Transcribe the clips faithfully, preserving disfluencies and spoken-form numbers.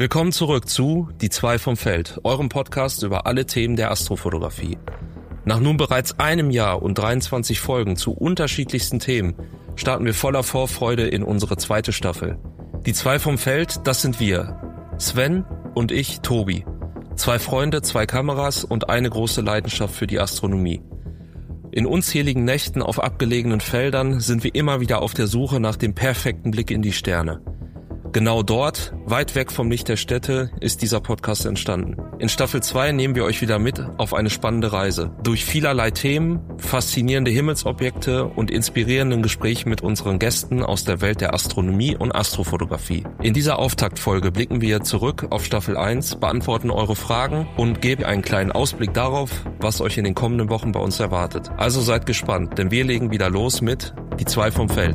Willkommen zurück zu Die zwei vom Feld, eurem Podcast über alle Themen der Astrofotografie. Nach nun bereits einem Jahr und dreiundzwanzig Folgen zu unterschiedlichsten Themen starten wir voller Vorfreude in unsere zweite Staffel. Die zwei vom Feld, das sind wir, Sven und ich, Tobi. Zwei Freunde, zwei Kameras und eine große Leidenschaft für die Astronomie. In unzähligen Nächten auf abgelegenen Feldern sind wir immer wieder auf der Suche nach dem perfekten Blick in die Sterne. Genau dort, weit weg vom Licht der Städte, ist dieser Podcast entstanden. In Staffel zwei nehmen wir euch wieder mit auf eine spannende Reise. Durch vielerlei Themen, faszinierende Himmelsobjekte und inspirierenden Gespräche mit unseren Gästen aus der Welt der Astronomie und Astrofotografie. In dieser Auftaktfolge blicken wir zurück auf Staffel eins, beantworten eure Fragen und geben einen kleinen Ausblick darauf, was euch in den kommenden Wochen bei uns erwartet. Also seid gespannt, denn wir legen wieder los mit Die zwei vom Feld.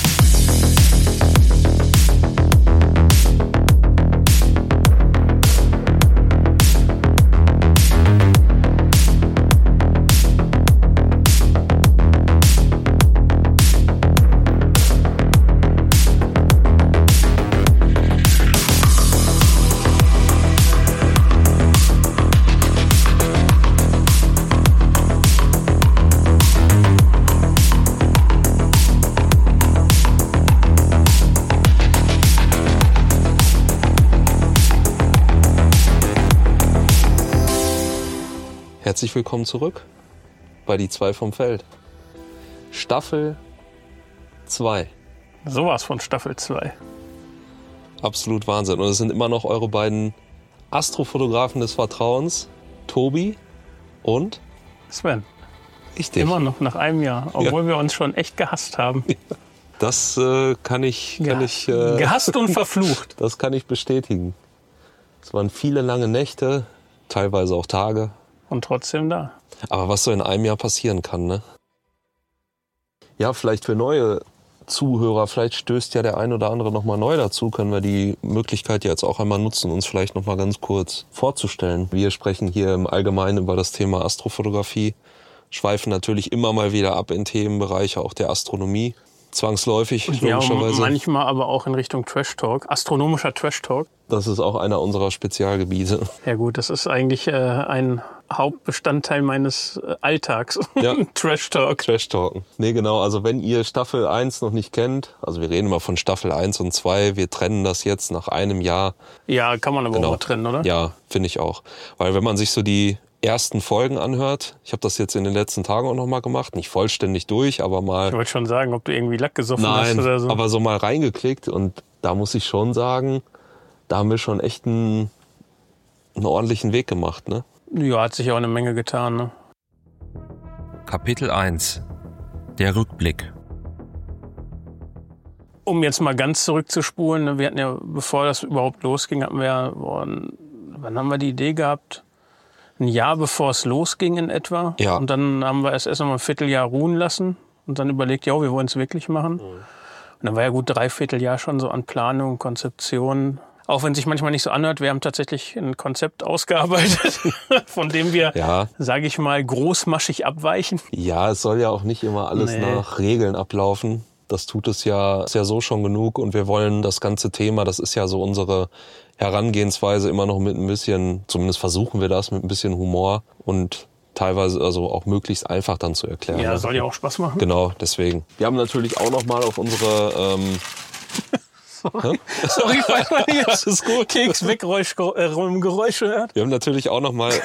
Herzlich willkommen zurück bei Die zwei vom Feld. Staffel zwei. Sowas von Staffel zwei. Absolut Wahnsinn. Und es sind immer noch eure beiden Astrofotografen des Vertrauens, Tobi und Sven. Richtig. Immer noch nach einem Jahr, obwohl ja. wir uns schon echt gehasst haben. Das äh, kann ich... Kann ja. ich äh, gehasst und verflucht. Das kann ich bestätigen. Es waren viele lange Nächte, teilweise auch Tage. Und trotzdem da. Aber was so in einem Jahr passieren kann, ne? Ja, vielleicht für neue Zuhörer, vielleicht stößt ja der ein oder andere nochmal neu dazu, können wir die Möglichkeit jetzt auch einmal nutzen, uns vielleicht nochmal ganz kurz vorzustellen. Wir sprechen hier im Allgemeinen über das Thema Astrofotografie, schweifen natürlich immer mal wieder ab in Themenbereiche auch der Astronomie. Zwangsläufig, ja, logischerweise. Manchmal aber auch in Richtung Trash-Talk, astronomischer Trash-Talk. Das ist auch einer unserer Spezialgebiete. Ja gut, das ist eigentlich äh, ein Hauptbestandteil meines äh, Alltags. Ja. Trash-Talk. Trash-Talken. Nee, genau. Also wenn ihr Staffel eins noch nicht kennt, also wir reden immer von Staffel eins und zwei, wir trennen das jetzt nach einem Jahr. Ja, kann man aber genau. auch mal trennen, oder? Ja, finde ich auch. Weil wenn man sich so die ersten Folgen anhört, ich habe das jetzt in den letzten Tagen auch noch mal gemacht, nicht vollständig durch, aber mal... Ich wollte schon sagen, ob du irgendwie Lack gesoffen Nein, hast oder so. aber so mal reingeklickt und da muss ich schon sagen, da haben wir schon echt einen, einen ordentlichen Weg gemacht, ne? Ja, hat sich auch eine Menge getan, ne? Kapitel eins. Der Rückblick. Um jetzt mal ganz zurückzuspulen, ne, wir hatten ja, bevor das überhaupt losging, hatten wir, boah, wann haben wir die Idee gehabt? Ein Jahr bevor es losging in etwa. Ja. Und dann haben wir es erst noch mal ein Vierteljahr ruhen lassen und dann überlegt, ja, wir wollen es wirklich machen. Mhm. Und dann war ja gut drei Vierteljahr schon so an Planung, Konzeption. Auch wenn sich manchmal nicht so anhört, wir haben tatsächlich ein Konzept ausgearbeitet, von dem wir, ja. sage ich mal, großmaschig abweichen. Ja, es soll ja auch nicht immer alles nee. nach Regeln ablaufen. Das tut es ja, ist ja so schon genug. Und wir wollen das ganze Thema, das ist ja so unsere Herangehensweise, immer noch mit ein bisschen, zumindest versuchen wir das, mit ein bisschen Humor und teilweise also auch möglichst einfach dann zu erklären. Ja, soll ja auch Spaß machen. Genau, deswegen. Wir haben natürlich auch noch mal auf unsere... Ähm, Sorry, Sorry falls man jetzt das Keks-Weggeräusche hört. Wir haben natürlich auch noch mal...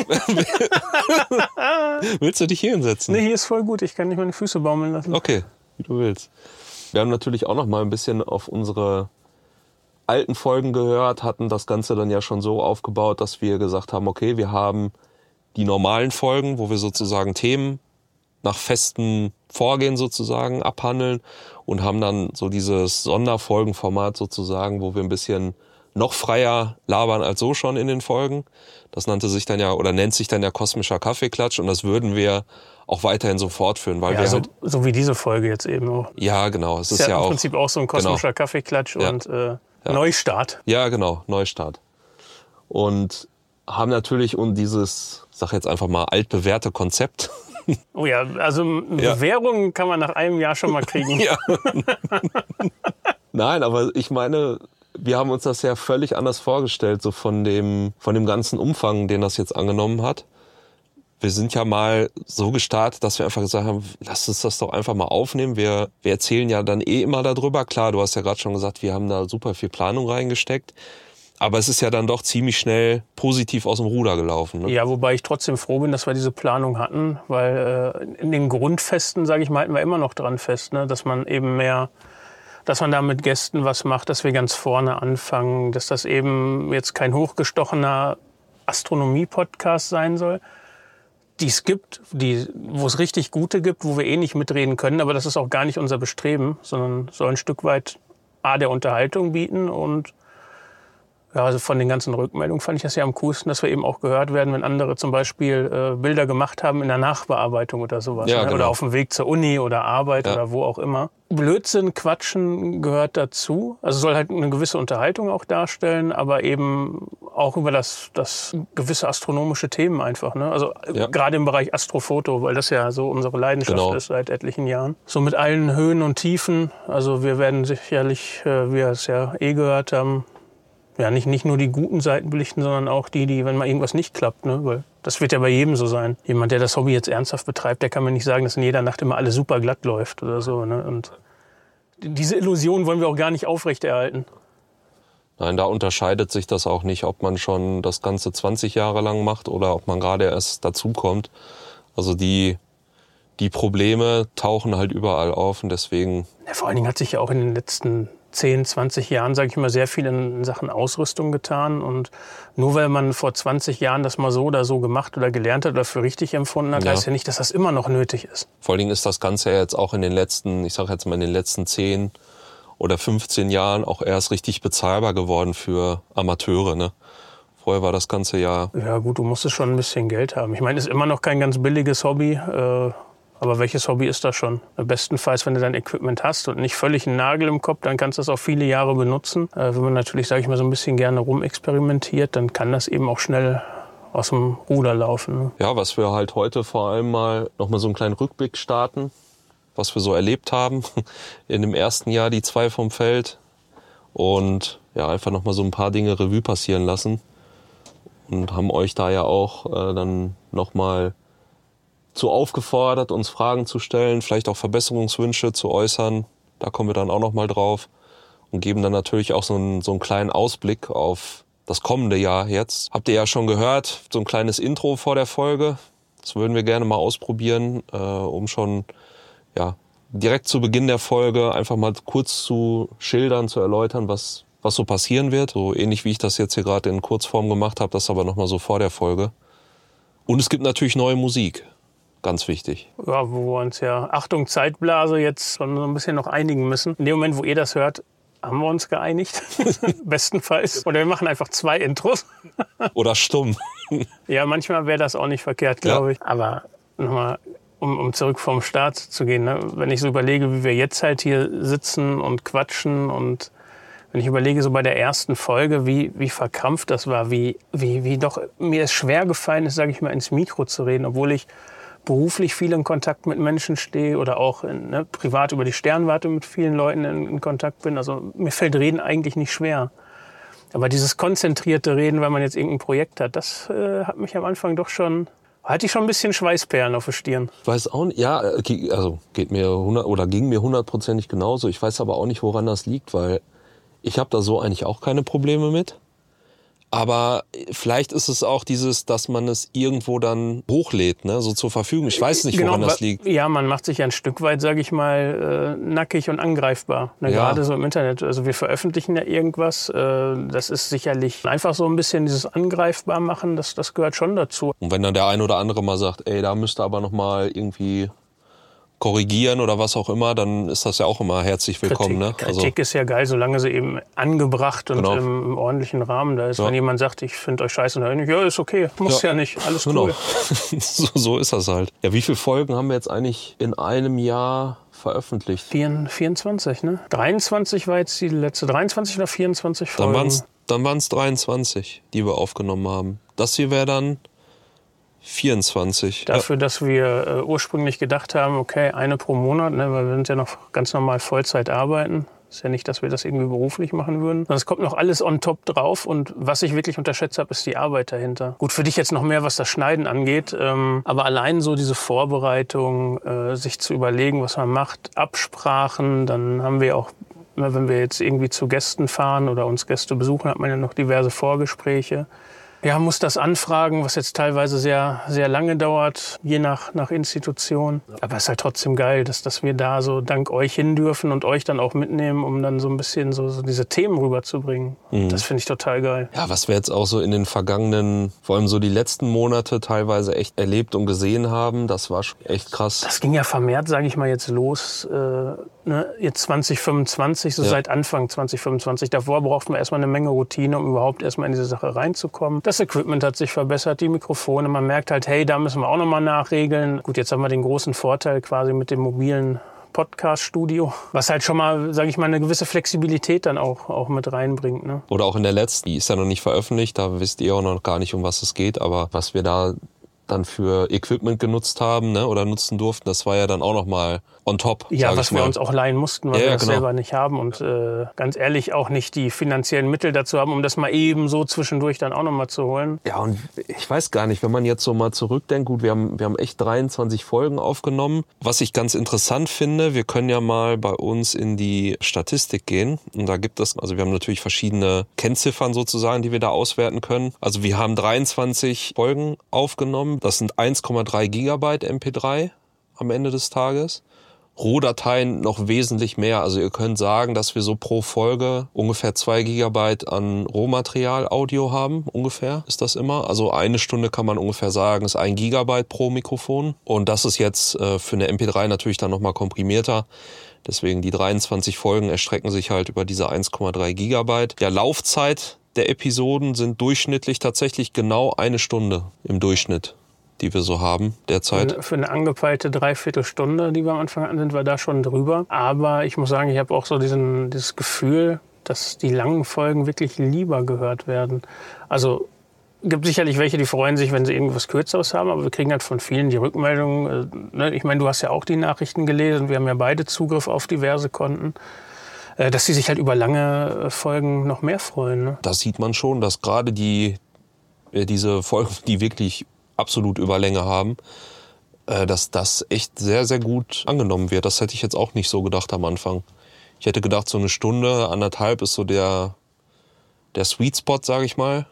Willst du dich hier hinsetzen? Nee, hier ist voll gut. Ich kann nicht meine Füße baumeln lassen. Okay, wie du willst. Wir haben natürlich auch noch mal ein bisschen auf unsere alten Folgen gehört, hatten das Ganze dann ja schon so aufgebaut, dass wir gesagt haben, okay, wir haben die normalen Folgen, wo wir sozusagen Themen nach festem Vorgehen sozusagen abhandeln und haben dann so dieses Sonderfolgenformat sozusagen, wo wir ein bisschen noch freier labern als so schon in den Folgen. Das nannte sich dann ja oder nennt sich dann ja kosmischer Kaffeeklatsch und das würden wir auch weiterhin so fortführen, weil ja, wir so, halt, so wie diese Folge jetzt eben auch. Ja, genau. Es ist, ist ja, ja im auch, Prinzip auch so ein kosmischer genau. Kaffeeklatsch ja. und äh, ja. Neustart. Ja, genau, Neustart. Und haben natürlich und dieses, ich sag jetzt einfach mal altbewährte Konzept. Oh ja, also Ja. Bewährungen kann man nach einem Jahr schon mal kriegen. Ja. Nein, aber ich meine, wir haben uns das ja völlig anders vorgestellt, so von dem, von dem ganzen Umfang, den das jetzt angenommen hat. Wir sind ja mal so gestartet, dass wir einfach gesagt haben, lass uns das doch einfach mal aufnehmen. Wir, wir erzählen ja dann eh immer darüber. Klar, du hast ja gerade schon gesagt, wir haben da super viel Planung reingesteckt. Aber es ist ja dann doch ziemlich schnell positiv aus dem Ruder gelaufen. Ne? Ja, wobei ich trotzdem froh bin, dass wir diese Planung hatten, weil äh, in den Grundfesten, sage ich mal, halten wir immer noch dran fest, ne? Dass man eben mehr, dass man da mit Gästen was macht, dass wir ganz vorne anfangen, dass das eben jetzt kein hochgestochener Astronomie-Podcast sein soll, die es gibt, die, wo es richtig gute gibt, wo wir eh nicht mitreden können, aber das ist auch gar nicht unser Bestreben, sondern soll ein Stück weit A, der Unterhaltung bieten und ja, also von den ganzen Rückmeldungen fand ich das ja am coolsten, dass wir eben auch gehört werden, wenn andere zum Beispiel äh, Bilder gemacht haben in der Nachbearbeitung oder sowas. Ja, ne? genau. Oder auf dem Weg zur Uni oder Arbeit ja. oder wo auch immer. Blödsinn, Quatschen gehört dazu. Also soll halt eine gewisse Unterhaltung auch darstellen, aber eben auch über das, das gewisse astronomische Themen einfach. Ne? Also ja. gerade im Bereich Astrofoto, weil das ja so unsere Leidenschaft genau. ist seit etlichen Jahren. So mit allen Höhen und Tiefen. Also wir werden sicherlich, äh, wie wir es ja eh gehört haben, ja, nicht, nicht nur die guten Seiten belichten, sondern auch die, die, wenn mal irgendwas nicht klappt, ne? Weil das wird ja bei jedem so sein. Jemand, der das Hobby jetzt ernsthaft betreibt, der kann mir nicht sagen, dass in jeder Nacht immer alles super glatt läuft oder so, ne? Und diese Illusion wollen wir auch gar nicht aufrechterhalten. Nein, da unterscheidet sich das auch nicht, ob man schon das Ganze zwanzig Jahre lang macht oder ob man gerade erst dazukommt. Also die, die Probleme tauchen halt überall auf und deswegen... Ja, vor allen Dingen hat sich ja auch in den letzten zehn, zwanzig Jahren, sage ich mal, sehr viel in Sachen Ausrüstung getan. Und nur weil man vor zwanzig Jahren das mal so oder so gemacht oder gelernt hat oder für richtig empfunden hat, ja. heißt ja nicht, dass das immer noch nötig ist. Vor allen Dingen ist das Ganze ja jetzt auch in den letzten, ich sage jetzt mal in den letzten zehn oder fünfzehn Jahren auch erst richtig bezahlbar geworden für Amateure, ne? Vorher war das Ganze ja... Ja gut, du musstest schon ein bisschen Geld haben. Ich meine, es ist immer noch kein ganz billiges Hobby, äh, aber welches Hobby ist das schon? Bestenfalls, wenn du dein Equipment hast und nicht völlig einen Nagel im Kopf, dann kannst du das auch viele Jahre benutzen. Äh, wenn man natürlich, sage ich mal, so ein bisschen gerne rumexperimentiert, dann kann das eben auch schnell aus dem Ruder laufen. Ne? Ja, was wir halt heute vor allem mal noch mal so einen kleinen Rückblick starten, was wir so erlebt haben in dem ersten Jahr, die zwei vom Feld. Und ja, einfach noch mal so ein paar Dinge Revue passieren lassen. Und haben euch da ja auch äh, dann noch mal zu aufgefordert, uns Fragen zu stellen, vielleicht auch Verbesserungswünsche zu äußern. Da kommen wir dann auch noch mal drauf und geben dann natürlich auch so einen, so einen kleinen Ausblick auf das kommende Jahr jetzt. Habt ihr ja schon gehört, so ein kleines Intro vor der Folge. Das würden wir gerne mal ausprobieren, äh, um schon ja direkt zu Beginn der Folge einfach mal kurz zu schildern, zu erläutern, was was so passieren wird. So ähnlich wie ich das jetzt hier gerade in Kurzform gemacht habe, das aber noch mal so vor der Folge. Und es gibt natürlich neue Musik. Ganz wichtig. Ja, wo wir uns ja, Achtung Zeitblase, jetzt schon so ein bisschen noch einigen müssen. In dem Moment, wo ihr das hört, haben wir uns geeinigt. Bestenfalls. Oder wir machen einfach zwei Intros. Oder stumm. Ja, manchmal wäre das auch nicht verkehrt, glaube ja. ich. Aber nochmal, um, um zurück vom Start zu gehen. Ne? Wenn ich so überlege, wie wir jetzt halt hier sitzen und quatschen und wenn ich überlege, so bei der ersten Folge, wie, wie verkrampft das war, wie, wie, wie doch mir es schwer gefallen ist, sage ich mal, ins Mikro zu reden, obwohl ich beruflich viel in Kontakt mit Menschen stehe oder auch in, ne, privat über die Sternwarte mit vielen Leuten in, in Kontakt bin. Also mir fällt Reden eigentlich nicht schwer. Aber dieses konzentrierte Reden, weil man jetzt irgendein Projekt hat, das äh, hat mich am Anfang doch schon, hatte ich schon ein bisschen Schweißperlen auf der Stirn. Ich weiß auch nicht, ja, also geht mir hundert oder ging mir hundertprozentig genauso. Ich weiß aber auch nicht, woran das liegt, weil ich habe da so eigentlich auch keine Probleme mit. Aber vielleicht ist es auch dieses, dass man es irgendwo dann hochlädt, ne, so zur Verfügung. Ich weiß nicht, woran genau, das liegt. Ja, man macht sich ja ein Stück weit, sage ich mal, äh, nackig und angreifbar. Ne, ja. Gerade so im Internet. Also wir veröffentlichen ja irgendwas. Äh, das ist sicherlich einfach so ein bisschen dieses angreifbar machen. Das, das gehört schon dazu. Und wenn dann der ein oder andere mal sagt, ey, da müsste aber noch mal irgendwie korrigieren oder was auch immer, dann ist das ja auch immer herzlich willkommen. Kritik, ne? also Kritik ist ja geil, solange sie eben angebracht und genau. im, im ordentlichen Rahmen da ist. Ja. Wenn jemand sagt, ich finde euch scheiße, dann ja, ist okay, muss ja, ja nicht, alles genau. cool. so, so ist das halt. Ja, wie viele Folgen haben wir jetzt eigentlich in einem Jahr veröffentlicht? vierundzwanzig, ne? dreiundzwanzig war jetzt die letzte, dreiundzwanzig oder vierundzwanzig Folgen? Dann waren's, dann waren's dreiundzwanzig, die wir aufgenommen haben. Das hier wäre dann vierundzwanzig. Dafür, ja. dass wir äh, ursprünglich gedacht haben, okay, eine pro Monat, ne, weil wir sind ja noch ganz normal Vollzeit arbeiten. Ist ja nicht, dass wir das irgendwie beruflich machen würden. Das kommt noch alles on top drauf. Und was ich wirklich unterschätzt habe, ist die Arbeit dahinter. Gut, für dich jetzt noch mehr, was das Schneiden angeht. Ähm, aber allein so diese Vorbereitung, äh, sich zu überlegen, was man macht, Absprachen, dann haben wir auch, wenn wir jetzt irgendwie zu Gästen fahren oder uns Gäste besuchen, hat man ja noch diverse Vorgespräche. Ja, muss das anfragen, was jetzt teilweise sehr, sehr lange dauert, je nach, nach Institution. Aber es ist halt trotzdem geil, dass, dass wir da so dank euch hin dürfen und euch dann auch mitnehmen, um dann so ein bisschen so, so diese Themen rüberzubringen. Mhm. Das finde ich total geil. Ja, was wir jetzt auch so in den vergangenen, vor allem so die letzten Monate teilweise echt erlebt und gesehen haben, das war schon echt krass. Das ging ja vermehrt, sage ich mal, jetzt los, äh, ne, jetzt zwanzig fünfundzwanzig, so ja. Seit Anfang zwanzig fünfundzwanzig. Davor brauchten wir erstmal eine Menge Routine, um überhaupt erstmal in diese Sache reinzukommen. Das Equipment hat sich verbessert, die Mikrofone. Man merkt halt, hey, da müssen wir auch nochmal nachregeln. Gut, jetzt haben wir den großen Vorteil quasi mit dem mobilen Podcast-Studio, was halt schon mal, sage ich mal, eine gewisse Flexibilität dann auch, auch mit reinbringt. Ne? Oder auch in der letzten, die ist ja noch nicht veröffentlicht, da wisst ihr auch noch gar nicht, um was es geht, aber was wir da dann für Equipment genutzt haben, ne, oder nutzen durften, das war ja dann auch nochmal on top. Ja, was wir mal. uns auch leihen mussten, weil ja, wir das genau. selber nicht haben und äh, ganz ehrlich auch nicht die finanziellen Mittel dazu haben, um das mal eben so zwischendurch dann auch nochmal zu holen. Ja, und ich weiß gar nicht, wenn man jetzt so mal zurückdenkt, gut, wir haben, wir haben echt dreiundzwanzig Folgen aufgenommen. Was ich ganz interessant finde, wir können ja mal bei uns in die Statistik gehen und da gibt es, also wir haben natürlich verschiedene Kennziffern sozusagen, die wir da auswerten können. Also wir haben dreiundzwanzig Folgen aufgenommen, das sind eins Komma drei Gigabyte M P drei am Ende des Tages. Rohdateien noch wesentlich mehr. Also ihr könnt sagen, dass wir so pro Folge ungefähr zwei Gigabyte an Rohmaterial Audio haben. Ungefähr ist das immer. Also eine Stunde kann man ungefähr sagen, ist ein Gigabyte pro Mikrofon. Und das ist jetzt äh, für eine M P drei natürlich dann nochmal komprimierter. Deswegen die dreiundzwanzig Folgen erstrecken sich halt über diese eins Komma drei Gigabyte. Ja, Laufzeit der Episoden sind durchschnittlich tatsächlich genau eine Stunde im Durchschnitt, die wir so haben derzeit. Für eine angepeilte Dreiviertelstunde, die wir am Anfang hatten, sind wir da schon drüber. Aber ich muss sagen, ich habe auch so diesen, dieses Gefühl, dass die langen Folgen wirklich lieber gehört werden. Also gibt sicherlich welche, die freuen sich, wenn sie irgendwas Kürzeres haben, aber wir kriegen halt von vielen die Rückmeldung. Äh, ne? Ich meine, du hast ja auch die Nachrichten gelesen, wir haben ja beide Zugriff auf diverse Konten, äh, dass sie sich halt über lange Folgen noch mehr freuen. Ne? Das sieht man schon, dass gerade die, äh, diese Folgen, die wirklich absolut Überlänge haben, äh, dass das echt sehr, sehr gut angenommen wird. Das hätte ich jetzt auch nicht so gedacht am Anfang. Ich hätte gedacht, so eine Stunde, anderthalb ist so der, der Sweet Spot, sage ich mal.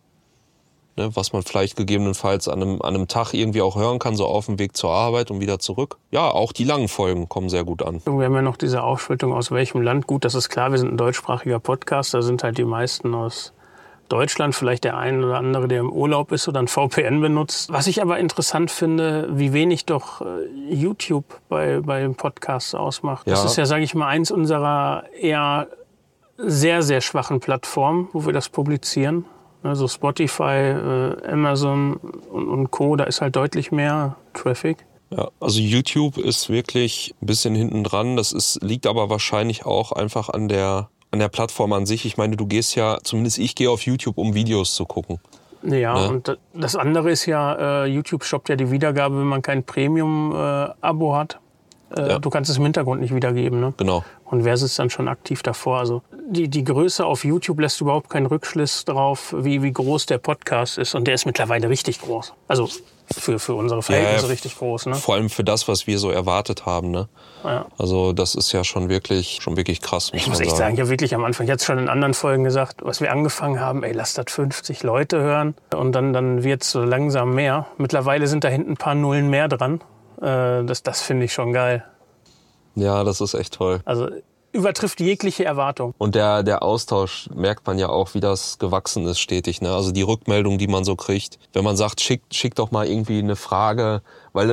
Ne, was man vielleicht gegebenenfalls an einem, an einem Tag irgendwie auch hören kann, so auf dem Weg zur Arbeit und wieder zurück. Ja, auch die langen Folgen kommen sehr gut an. Wir haben ja noch diese Aufschlüsselung, aus welchem Land. Gut, das ist klar, wir sind ein deutschsprachiger Podcast, da sind halt die meisten aus Deutschland, vielleicht der ein oder andere, der im Urlaub ist oder ein V P N benutzt. Was ich aber interessant finde, wie wenig doch YouTube bei, bei den Podcasts ausmacht. Ja. Das ist ja, sage ich mal, eins unserer eher sehr, sehr schwachen Plattformen, wo wir das publizieren. Also Spotify, äh, Amazon und, und Co., da ist halt deutlich mehr Traffic. Ja, also YouTube ist wirklich ein bisschen hinten dran. Das ist, liegt aber wahrscheinlich auch einfach an der an der Plattform an sich. Ich meine, du gehst ja, zumindest ich gehe auf YouTube, um Videos zu gucken. Ja, ne? Und das andere ist ja, äh, YouTube stoppt ja die Wiedergabe, wenn man kein Premium-Abo äh, hat. Äh, ja. Du kannst es im Hintergrund nicht wiedergeben. Ne? Genau. Und wer sitzt dann schon aktiv davor? Also die, die Größe auf YouTube lässt überhaupt keinen Rückschluss darauf, wie, wie groß der Podcast ist. Und der ist mittlerweile richtig groß. Also für, für unsere Verhältnisse ja, richtig groß. Ne? Vor allem für das, was wir so erwartet haben. Ne? Ja. Also das ist ja schon wirklich, schon wirklich krass. Muss ich muss echt sagen. sagen, ich habe wirklich am Anfang, jetzt schon in anderen Folgen gesagt, was wir angefangen haben, ey, lass das fünfzig Leute hören. Und dann, dann wird es so langsam mehr. Mittlerweile sind da hinten ein paar Nullen mehr dran. Äh, das das finde ich schon geil. Ja, das ist echt toll. Also übertrifft jegliche Erwartung. Und der, der Austausch merkt man ja auch, wie das gewachsen ist stetig. Ne? Also die Rückmeldung, die man so kriegt. Wenn man sagt, schickt schick doch mal irgendwie eine Frage, weil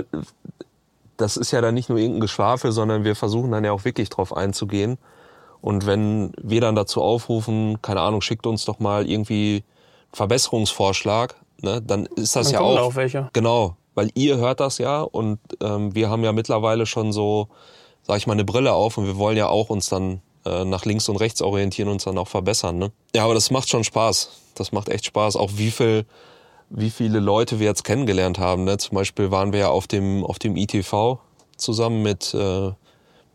das ist ja dann nicht nur irgendein Geschwafel, sondern wir versuchen dann ja auch wirklich drauf einzugehen. Und wenn wir dann dazu aufrufen, keine Ahnung, schickt uns doch mal irgendwie einen Verbesserungsvorschlag, ne? Dann ist das dann ja auch... auch welche. Genau, weil ihr hört das ja und ähm, wir haben ja mittlerweile schon so, sag ich mal, eine Brille auf und wir wollen ja auch uns dann äh, nach links und rechts orientieren und uns dann auch verbessern. Ne? Ja, aber das macht schon Spaß. Das macht echt Spaß. Auch wie viel, wie viele Leute wir jetzt kennengelernt haben. Ne? Zum Beispiel waren wir ja auf dem auf dem I T V zusammen mit äh,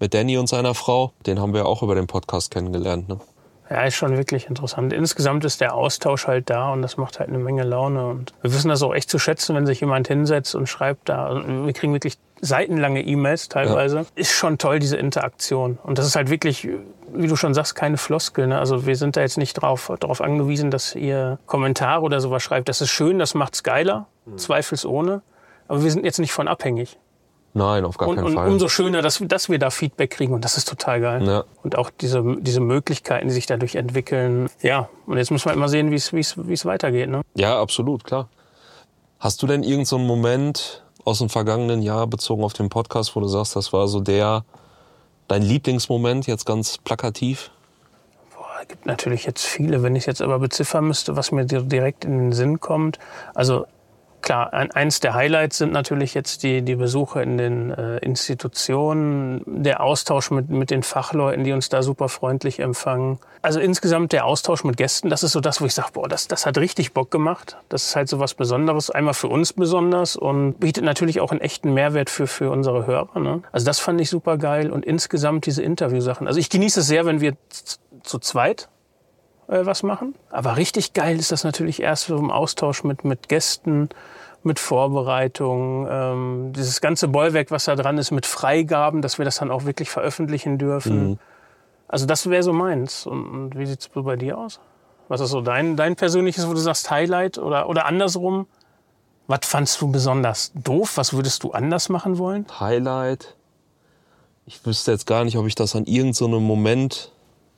mit Danny und seiner Frau. Den haben wir auch über den Podcast kennengelernt. Ne? Ja, ist schon wirklich interessant. Insgesamt ist der Austausch halt da und das macht halt eine Menge Laune. Und wir wissen das auch echt zu schätzen, wenn sich jemand hinsetzt und schreibt da. Und wir kriegen wirklich seitenlange E-Mails teilweise. Ja. Ist schon toll, diese Interaktion. Und das ist halt wirklich, wie du schon sagst, keine Floskel. Ne? Also wir sind da jetzt nicht drauf, darauf angewiesen, dass ihr Kommentare oder sowas schreibt. Das ist schön, das macht's geiler, mhm. zweifelsohne. Aber wir sind jetzt nicht von abhängig. Nein, auf gar und, keinen und Fall. Und umso schöner, dass, dass wir da Feedback kriegen. Und das ist total geil. Ja. Und auch diese, diese Möglichkeiten, die sich dadurch entwickeln. Ja, und jetzt müssen wir immer sehen, wie es, wie es, wie es weitergeht. Ne? Ja, absolut, klar. Hast du denn irgend so einen Moment aus dem vergangenen Jahr bezogen auf den Podcast, wo du sagst, das war so der, dein Lieblingsmoment, jetzt ganz plakativ? Boah, es gibt natürlich jetzt viele. Wenn ich jetzt aber beziffern müsste, was mir direkt in den Sinn kommt. Also klar, eins der Highlights sind natürlich jetzt die, die Besuche in den äh, Institutionen, der Austausch mit, mit den Fachleuten, die uns da super freundlich empfangen. Also insgesamt der Austausch mit Gästen, das ist so das, wo ich sage, boah, das, das hat richtig Bock gemacht. Das ist halt so was Besonderes, einmal für uns besonders und bietet natürlich auch einen echten Mehrwert für, für unsere Hörer. Ne? Also das fand ich super geil und insgesamt diese Interviewsachen. Also ich genieße es sehr, wenn wir z- zu zweit was machen. Aber richtig geil ist das natürlich erst so im Austausch mit, mit Gästen, mit Vorbereitung, ähm, dieses ganze Bollwerk, was da dran ist, mit Freigaben, dass wir das dann auch wirklich veröffentlichen dürfen. Mhm. Also das wäre so meins. Und, und wie sieht's bei dir aus? Was ist so dein, dein persönliches, wo du sagst Highlight oder, oder andersrum? Was fandst du besonders doof? Was würdest du anders machen wollen? Highlight? Ich wüsste jetzt gar nicht, ob ich das an irgendeinem so Moment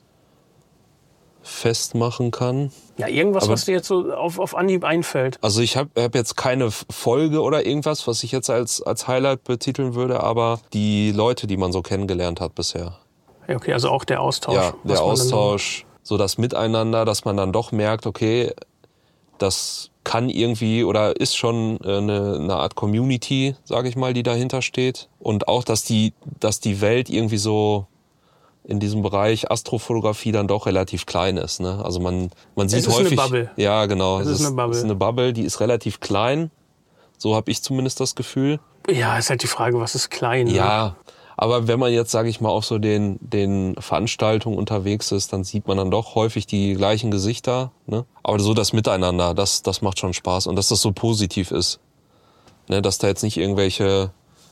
festmachen kann. Ja, irgendwas, aber, was dir jetzt so auf, auf Anhieb einfällt. Also ich habe hab jetzt keine Folge oder irgendwas, was ich jetzt als, als Highlight betiteln würde, aber die Leute, die man so kennengelernt hat bisher. Ja, okay, also auch der Austausch. Ja, der Austausch, so das Miteinander, dass man dann doch merkt, okay, das kann irgendwie oder ist schon eine, eine Art Community, sage ich mal, die dahinter steht. Und auch, dass die, dass die Welt irgendwie so in diesem Bereich Astrofotografie dann doch relativ klein ist. Ne? Also man, man sieht es ist häufig... Eine Bubble. Ja, genau. Es, es ist, ist eine Bubble. Es ist eine Bubble, die ist relativ klein. So habe ich zumindest das Gefühl. Ja, ist halt die Frage, was ist klein? Ja, ne? Aber wenn man jetzt, sage ich mal, auf so den, den Veranstaltungen unterwegs ist, dann sieht man dann doch häufig die gleichen Gesichter. Ne? Aber so das Miteinander, das, das macht schon Spaß. Und dass das so positiv ist. Ne? Dass da jetzt nicht irgendwelche...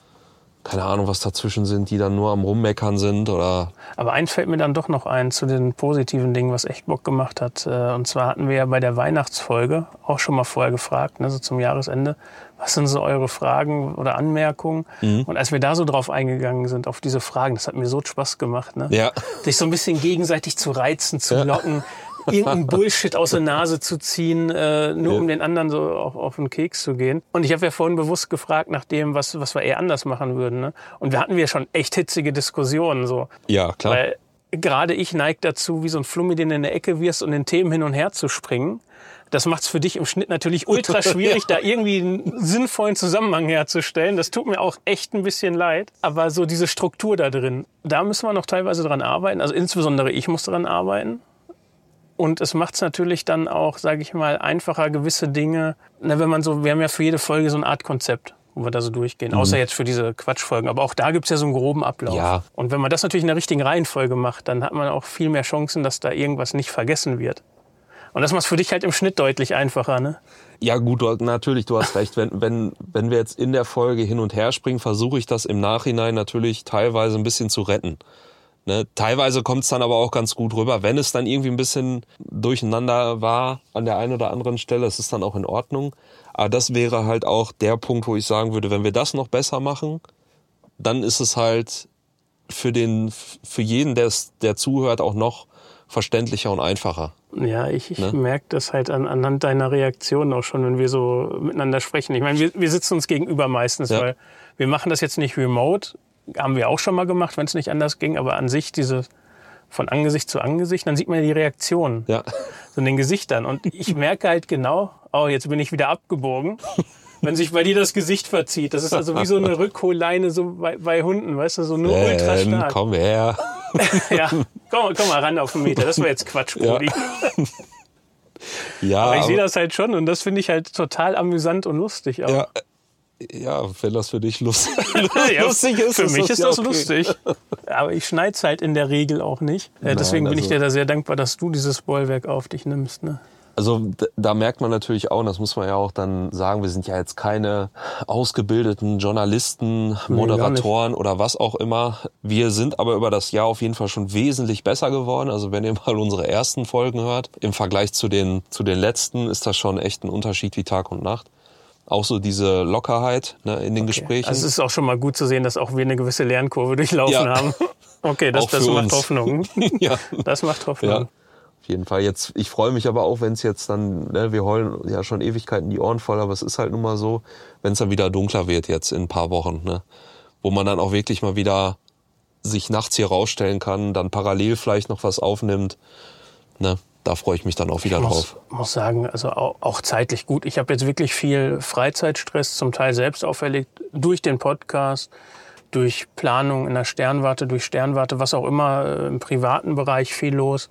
keine Ahnung, was dazwischen sind, die dann nur am Rummeckern sind oder... Aber eins fällt mir dann doch noch ein zu den positiven Dingen, was echt Bock gemacht hat. Und zwar hatten wir ja bei der Weihnachtsfolge auch schon mal vorher gefragt, ne, so zum Jahresende, was sind so eure Fragen oder Anmerkungen? Mhm. Und als wir da so drauf eingegangen sind, auf diese Fragen, das hat mir so Spaß gemacht, ne? Ja. Sich so ein bisschen gegenseitig zu reizen, zu locken, ja. irgendeinen Bullshit aus der Nase zu ziehen, äh, nur ja. um den anderen so auf, auf den Keks zu gehen. Und ich habe ja vorhin bewusst gefragt nach dem, was, was wir eher anders machen würden. Ne? Und wir hatten ja schon echt hitzige Diskussionen. So. Ja, klar. Weil gerade ich neige dazu, wie so ein Flummi, den du in der Ecke wirst und den Themen hin und her zu springen. Das macht es für dich im Schnitt natürlich ultra schwierig, ja. da irgendwie einen sinnvollen Zusammenhang herzustellen. Das tut mir auch echt ein bisschen leid. Aber so diese Struktur da drin, da müssen wir noch teilweise dran arbeiten. Also insbesondere ich muss daran arbeiten. Und es macht es natürlich dann auch, sage ich mal, einfacher, gewisse Dinge. Na, wenn man so, wir haben ja für jede Folge so eine Art Konzept, wo wir da so durchgehen. Mhm. Außer jetzt für diese Quatschfolgen. Aber auch da gibt's ja so einen groben Ablauf. Ja. Und wenn man das natürlich in der richtigen Reihenfolge macht, dann hat man auch viel mehr Chancen, dass da irgendwas nicht vergessen wird. Und das macht es für dich halt im Schnitt deutlich einfacher, ne? Ja gut, du, natürlich, du hast recht. Wenn, wenn, wenn wir jetzt in der Folge hin und her springen, versuche ich das im Nachhinein natürlich teilweise ein bisschen zu retten. Ne? Teilweise kommt es dann aber auch ganz gut rüber. Wenn es dann irgendwie ein bisschen durcheinander war an der einen oder anderen Stelle, ist es dann auch in Ordnung. Aber das wäre halt auch der Punkt, wo ich sagen würde, wenn wir das noch besser machen, dann ist es halt für den, für jeden, der, der zuhört, auch noch verständlicher und einfacher. Ja, ich, ich ne? merke das halt an, anhand deiner Reaktion auch schon, wenn wir so miteinander sprechen. Ich meine, wir, wir sitzen uns gegenüber meistens, ja. weil wir machen das jetzt nicht remote. Haben wir auch schon mal gemacht, wenn es nicht anders ging. Aber an sich, diese von Angesicht zu Angesicht, dann sieht man ja die Reaktion. Ja. So in den Gesichtern. Und ich merke halt genau, oh, jetzt bin ich wieder abgebogen. Wenn sich bei dir das Gesicht verzieht. Das ist also wie so eine Rückholleine so bei, bei Hunden, weißt du, so nur ähm, ultra stark. Komm her. Ja, komm, komm mal ran auf den Meter. Das war jetzt Quatsch, Brody. Ja. Ja, aber ich sehe das halt schon und das finde ich halt total amüsant und lustig auch. Ja. Ja, wenn das für dich lustig, ja, lustig ist. Für ist mich das ist ja das okay. lustig. Aber ich schneide es halt in der Regel auch nicht. Nein, Deswegen bin also, ich dir da sehr dankbar, dass du dieses Bollwerk auf dich nimmst. Ne? Also da merkt man natürlich auch, und das muss man ja auch dann sagen, wir sind ja jetzt keine ausgebildeten Journalisten, Moderatoren nee, oder was auch immer. Wir sind aber über das Jahr auf jeden Fall schon wesentlich besser geworden. Also wenn ihr mal unsere ersten Folgen hört, im Vergleich zu den, zu den letzten ist das schon echt ein Unterschied wie Tag und Nacht. Auch so diese Lockerheit, ne, in den okay. Gesprächen. Also es ist auch schon mal gut zu sehen, dass auch wir eine gewisse Lernkurve durchlaufen ja. haben. Okay, das, das macht uns. Hoffnung. ja. Das macht Hoffnung. Ja. Auf jeden Fall. Jetzt, ich freue mich aber auch, wenn es jetzt dann, ne, wir heulen ja schon Ewigkeiten die Ohren voll, aber es ist halt nun mal so, wenn es dann wieder dunkler wird jetzt in ein paar Wochen, ne, wo man dann auch wirklich mal wieder sich nachts hier rausstellen kann, dann parallel vielleicht noch was aufnimmt, ne, da freue ich mich dann auch wieder ich drauf. Ich muss sagen, also auch, auch zeitlich gut. Ich habe jetzt wirklich viel Freizeitstress, zum Teil selbst auferlegt, durch den Podcast, durch Planung in der Sternwarte, durch Sternwarte, was auch immer, im privaten Bereich viel los.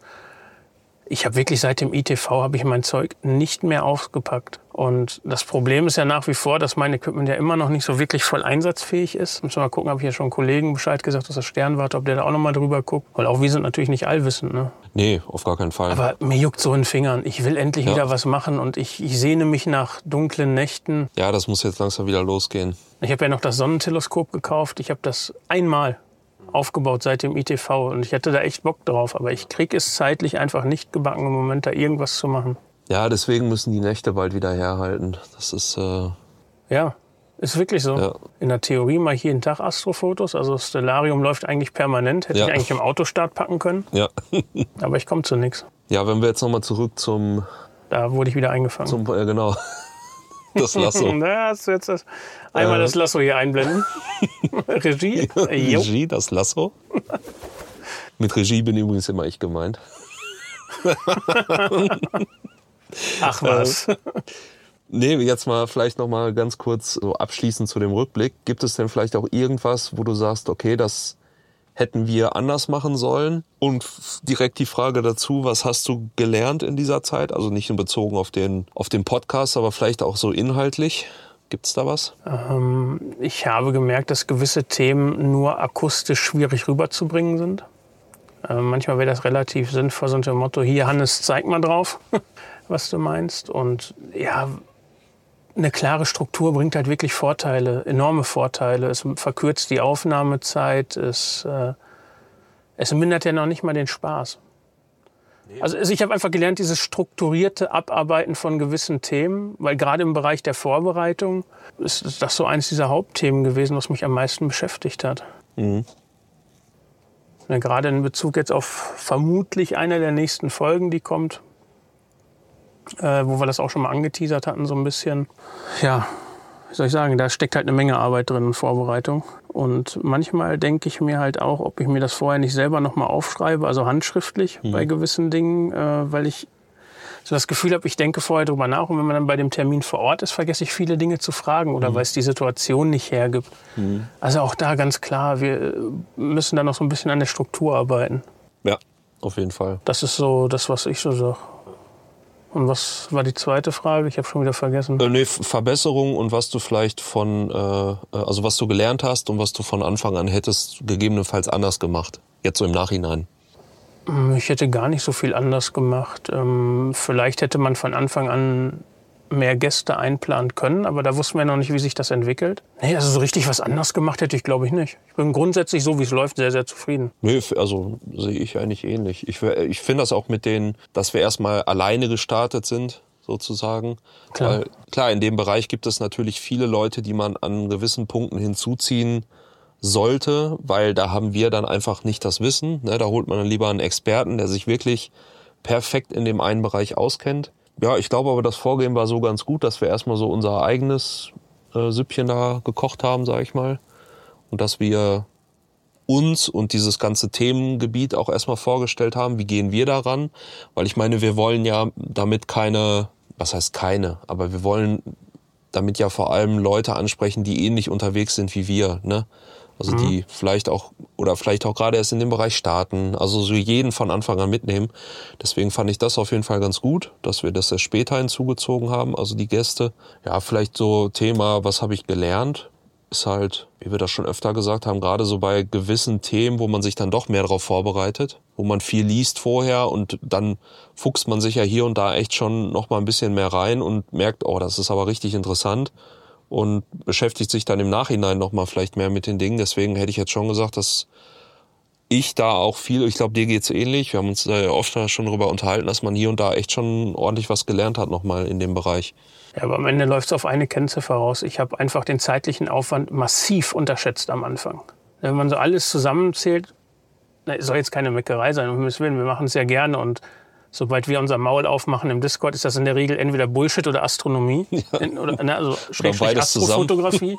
Ich habe wirklich seit dem I T V habe ich mein Zeug nicht mehr ausgepackt. Und das Problem ist ja nach wie vor, dass mein Equipment ja immer noch nicht so wirklich voll einsatzfähig ist. Müssen wir mal gucken, habe ich ja schon Kollegen Bescheid gesagt aus der Sternwarte, ob der da auch noch mal drüber guckt. Weil auch wir sind natürlich nicht allwissend. Ne? Nee, auf gar keinen Fall. Aber mir juckt so in den Fingern. Ich will endlich ja. wieder was machen und ich, ich sehne mich nach dunklen Nächten. Ja, das muss jetzt langsam wieder losgehen. Ich habe ja noch das Sonnenteleskop gekauft. Ich habe das einmal aufgebaut seit dem I T V und ich hätte da echt Bock drauf, aber ich kriege es zeitlich einfach nicht gebacken, im Moment da irgendwas zu machen. Ja, deswegen müssen die Nächte bald wieder herhalten. Das ist äh ja, ist wirklich so. Ja. In der Theorie mache ich jeden Tag Astrofotos, also das Stellarium läuft eigentlich permanent, hätte ja. ich eigentlich im Autostart packen können. Ja. Aber ich komme zu nichts. Ja, wenn wir jetzt nochmal zurück zum... Da wurde ich wieder eingefangen. Zum, äh, genau. Das Lasso. Na, hast du jetzt das einmal äh. das Lasso hier einblenden. Regie. Regie, das Lasso. Mit Regie bin übrigens immer ich gemeint. Ach was. Äh, nee, jetzt mal vielleicht noch mal ganz kurz so abschließend zu dem Rückblick. Gibt es denn vielleicht auch irgendwas, wo du sagst, okay, das hätten wir anders machen sollen? Und direkt die Frage dazu, was hast du gelernt in dieser Zeit? Also nicht nur bezogen auf den, auf den Podcast, aber vielleicht auch so inhaltlich. Gibt's da was? Ähm, ich habe gemerkt, dass gewisse Themen nur akustisch schwierig rüberzubringen sind. Äh, manchmal wäre das relativ sinnvoll, so unter dem Motto, hier Hannes, zeig mal drauf, was du meinst. Und ja, eine klare Struktur bringt halt wirklich Vorteile, enorme Vorteile. Es verkürzt die Aufnahmezeit, es, äh, es mindert ja noch nicht mal den Spaß. Also ich habe einfach gelernt, dieses strukturierte Abarbeiten von gewissen Themen, weil gerade im Bereich der Vorbereitung ist das so eines dieser Hauptthemen gewesen, was mich am meisten beschäftigt hat. Mhm. Ja, gerade in Bezug jetzt auf vermutlich eine der nächsten Folgen, die kommt, äh, wo wir das auch schon mal angeteasert hatten, so ein bisschen. Ja, wie soll ich sagen, da steckt halt eine Menge Arbeit drin in Vorbereitung. Und manchmal denke ich mir halt auch, ob ich mir das vorher nicht selber nochmal aufschreibe, also handschriftlich mhm. bei gewissen Dingen, äh, weil ich so das Gefühl habe, ich denke vorher drüber nach und wenn man dann bei dem Termin vor Ort ist, vergesse ich viele Dinge zu fragen oder mhm. weil es die Situation nicht hergibt. Mhm. Also auch da ganz klar, wir müssen da noch so ein bisschen an der Struktur arbeiten. Ja, auf jeden Fall. Das ist so das, was ich so sage. Und was war die zweite Frage? Ich habe schon wieder vergessen. Äh, nee, Verbesserung und was du vielleicht von, äh, also was du gelernt hast und was du von Anfang an hättest gegebenenfalls anders gemacht. Jetzt so im Nachhinein. Ich hätte gar nicht so viel anders gemacht. Ähm, vielleicht hätte man von Anfang an mehr Gäste einplanen können, aber da wussten wir noch nicht, wie sich das entwickelt. Nee, also so richtig was anders gemacht hätte ich, glaube ich, nicht. Ich bin grundsätzlich, so wie es läuft, sehr, sehr zufrieden. Nee, also sehe ich eigentlich ähnlich. Ich, ich finde das auch mit denen, dass wir erstmal alleine gestartet sind, sozusagen. Klar. Weil, klar, in dem Bereich gibt es natürlich viele Leute, die man an gewissen Punkten hinzuziehen sollte, weil da haben wir dann einfach nicht das Wissen. Ne? Da holt man dann lieber einen Experten, der sich wirklich perfekt in dem einen Bereich auskennt. Ja, ich glaube aber, das Vorgehen war so ganz gut, dass wir erstmal so unser eigenes äh, Süppchen da gekocht haben, sag ich mal. Und dass wir uns und dieses ganze Themengebiet auch erstmal vorgestellt haben, wie gehen wir daran? Weil ich meine, wir wollen ja damit keine, was heißt keine, aber wir wollen damit ja vor allem Leute ansprechen, die ähnlich unterwegs sind wie wir, ne? Also mhm. die vielleicht auch oder vielleicht auch gerade erst in dem Bereich starten. Also so jeden von Anfang an mitnehmen. Deswegen fand ich das auf jeden Fall ganz gut, dass wir das erst später hinzugezogen haben. Also die Gäste. Ja, vielleicht so Thema, was habe ich gelernt? Ist halt, wie wir das schon öfter gesagt haben, gerade so bei gewissen Themen, wo man sich dann doch mehr darauf vorbereitet, wo man viel liest vorher und dann fuchst man sich ja hier und da echt schon noch mal ein bisschen mehr rein und merkt, oh, das ist aber richtig interessant. Und beschäftigt sich dann im Nachhinein noch mal vielleicht mehr mit den Dingen. Deswegen hätte ich jetzt schon gesagt, dass ich da auch viel, ich glaube, dir geht's ähnlich. Wir haben uns da ja oft schon darüber unterhalten, dass man hier und da echt schon ordentlich was gelernt hat noch mal in dem Bereich. Ja, aber am Ende läuft es auf eine Kennziffer raus. Ich habe einfach den zeitlichen Aufwand massiv unterschätzt am Anfang. Wenn man so alles zusammenzählt, soll jetzt keine Meckerei sein, um Himmels Willen, wir machen es ja gerne und sobald wir unser Maul aufmachen im Discord, ist das in der Regel entweder Bullshit oder Astronomie. Ja. Oder, also Schrägstrich Astrofotografie.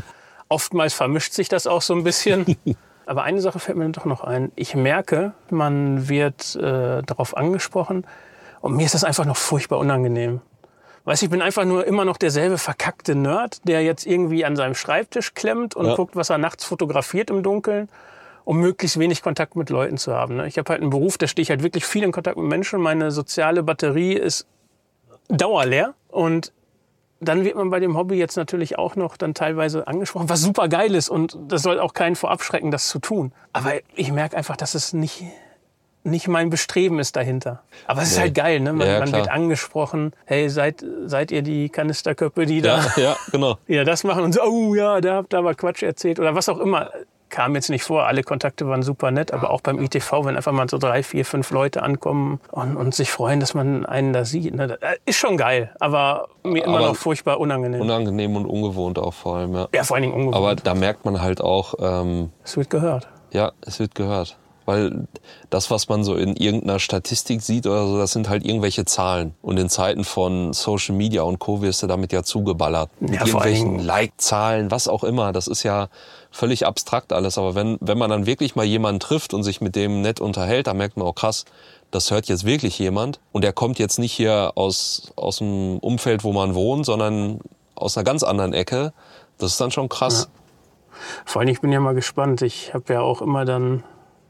Oftmals vermischt sich das auch so ein bisschen. Aber eine Sache fällt mir doch noch ein. Ich merke, man wird äh, darauf angesprochen und mir ist das einfach noch furchtbar unangenehm. Weißt du, ich bin einfach nur immer noch derselbe verkackte Nerd, der jetzt irgendwie an seinem Schreibtisch klemmt und ja. guckt, was er nachts fotografiert im Dunkeln, um möglichst wenig Kontakt mit Leuten zu haben. Ich habe halt einen Beruf, da stehe ich halt wirklich viel in Kontakt mit Menschen. Meine soziale Batterie ist dauerleer. Und dann wird man bei dem Hobby jetzt natürlich auch noch dann teilweise angesprochen, was super geil ist. Und das soll auch keinen vor abschrecken, das zu tun. Aber ich merke einfach, dass es nicht, nicht mein Bestreben ist dahinter. Aber es ist nee. halt geil, ne? Man, ja, man wird angesprochen, hey, seid, seid ihr die Kanisterköpfe, die da, ja, ja, genau. die da das machen? Und so, oh ja, da habt ihr aber Quatsch erzählt. Oder was auch immer. Kam jetzt nicht vor, alle Kontakte waren super nett, aber auch beim I T V, wenn einfach mal so drei, vier, fünf Leute ankommen und, und sich freuen, dass man einen da sieht. Ne? Ist schon geil, aber mir immer aber noch furchtbar unangenehm. Unangenehm und ungewohnt auch vor allem, ja. Ja, vor allen Dingen ungewohnt. Aber da merkt man halt auch... Ähm, es wird gehört. Ja, es wird gehört. Weil das, was man so in irgendeiner Statistik sieht oder so, das sind halt irgendwelche Zahlen. Und in Zeiten von Social Media und Co. wirst du damit ja zugeballert. Mit ja, irgendwelchen Like-Zahlen, was auch immer. Das ist ja völlig abstrakt alles. Aber wenn, wenn man dann wirklich mal jemanden trifft und sich mit dem nett unterhält, dann merkt man auch, krass, das hört jetzt wirklich jemand. Und der kommt jetzt nicht hier aus, aus dem Umfeld, wo man wohnt, sondern aus einer ganz anderen Ecke. Das ist dann schon krass. Ja. Vor allem, ich bin ja mal gespannt. Ich habe ja auch immer dann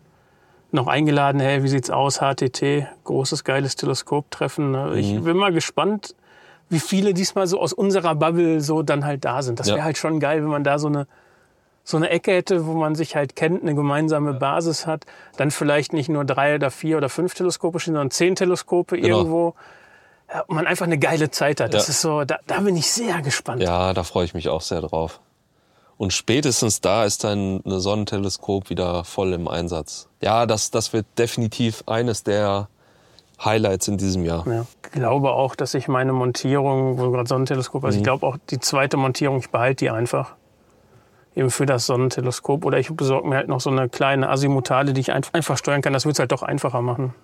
noch eingeladen, hey, wie sieht's aus, H T T, großes, geiles Teleskoptreffen. Mhm. Ich bin mal gespannt, wie viele diesmal so aus unserer Bubble so dann halt da sind. Das wäre ja. halt schon geil, wenn man da so eine, so eine Ecke hätte, wo man sich halt kennt, eine gemeinsame Basis hat, dann vielleicht nicht nur drei oder vier oder fünf Teleskope stehen, sondern zehn Teleskope genau. irgendwo. Ja, und man einfach eine geile Zeit hat. Das ja. ist so, da, da bin ich sehr gespannt. Ja, da freue ich mich auch sehr drauf. Und spätestens da ist dann ein Sonnenteleskop wieder voll im Einsatz. Ja, das, das wird definitiv eines der Highlights in diesem Jahr. Ja. Ich glaube auch, dass ich meine Montierung, wo gerade Sonnenteleskop ist, mhm. ich glaube auch die zweite Montierung, ich behalte die einfach. Eben für das Sonnenteleskop. Oder ich besorge mir halt noch so eine kleine Azimuthale, die ich einfach steuern kann. Das wird es halt doch einfacher machen.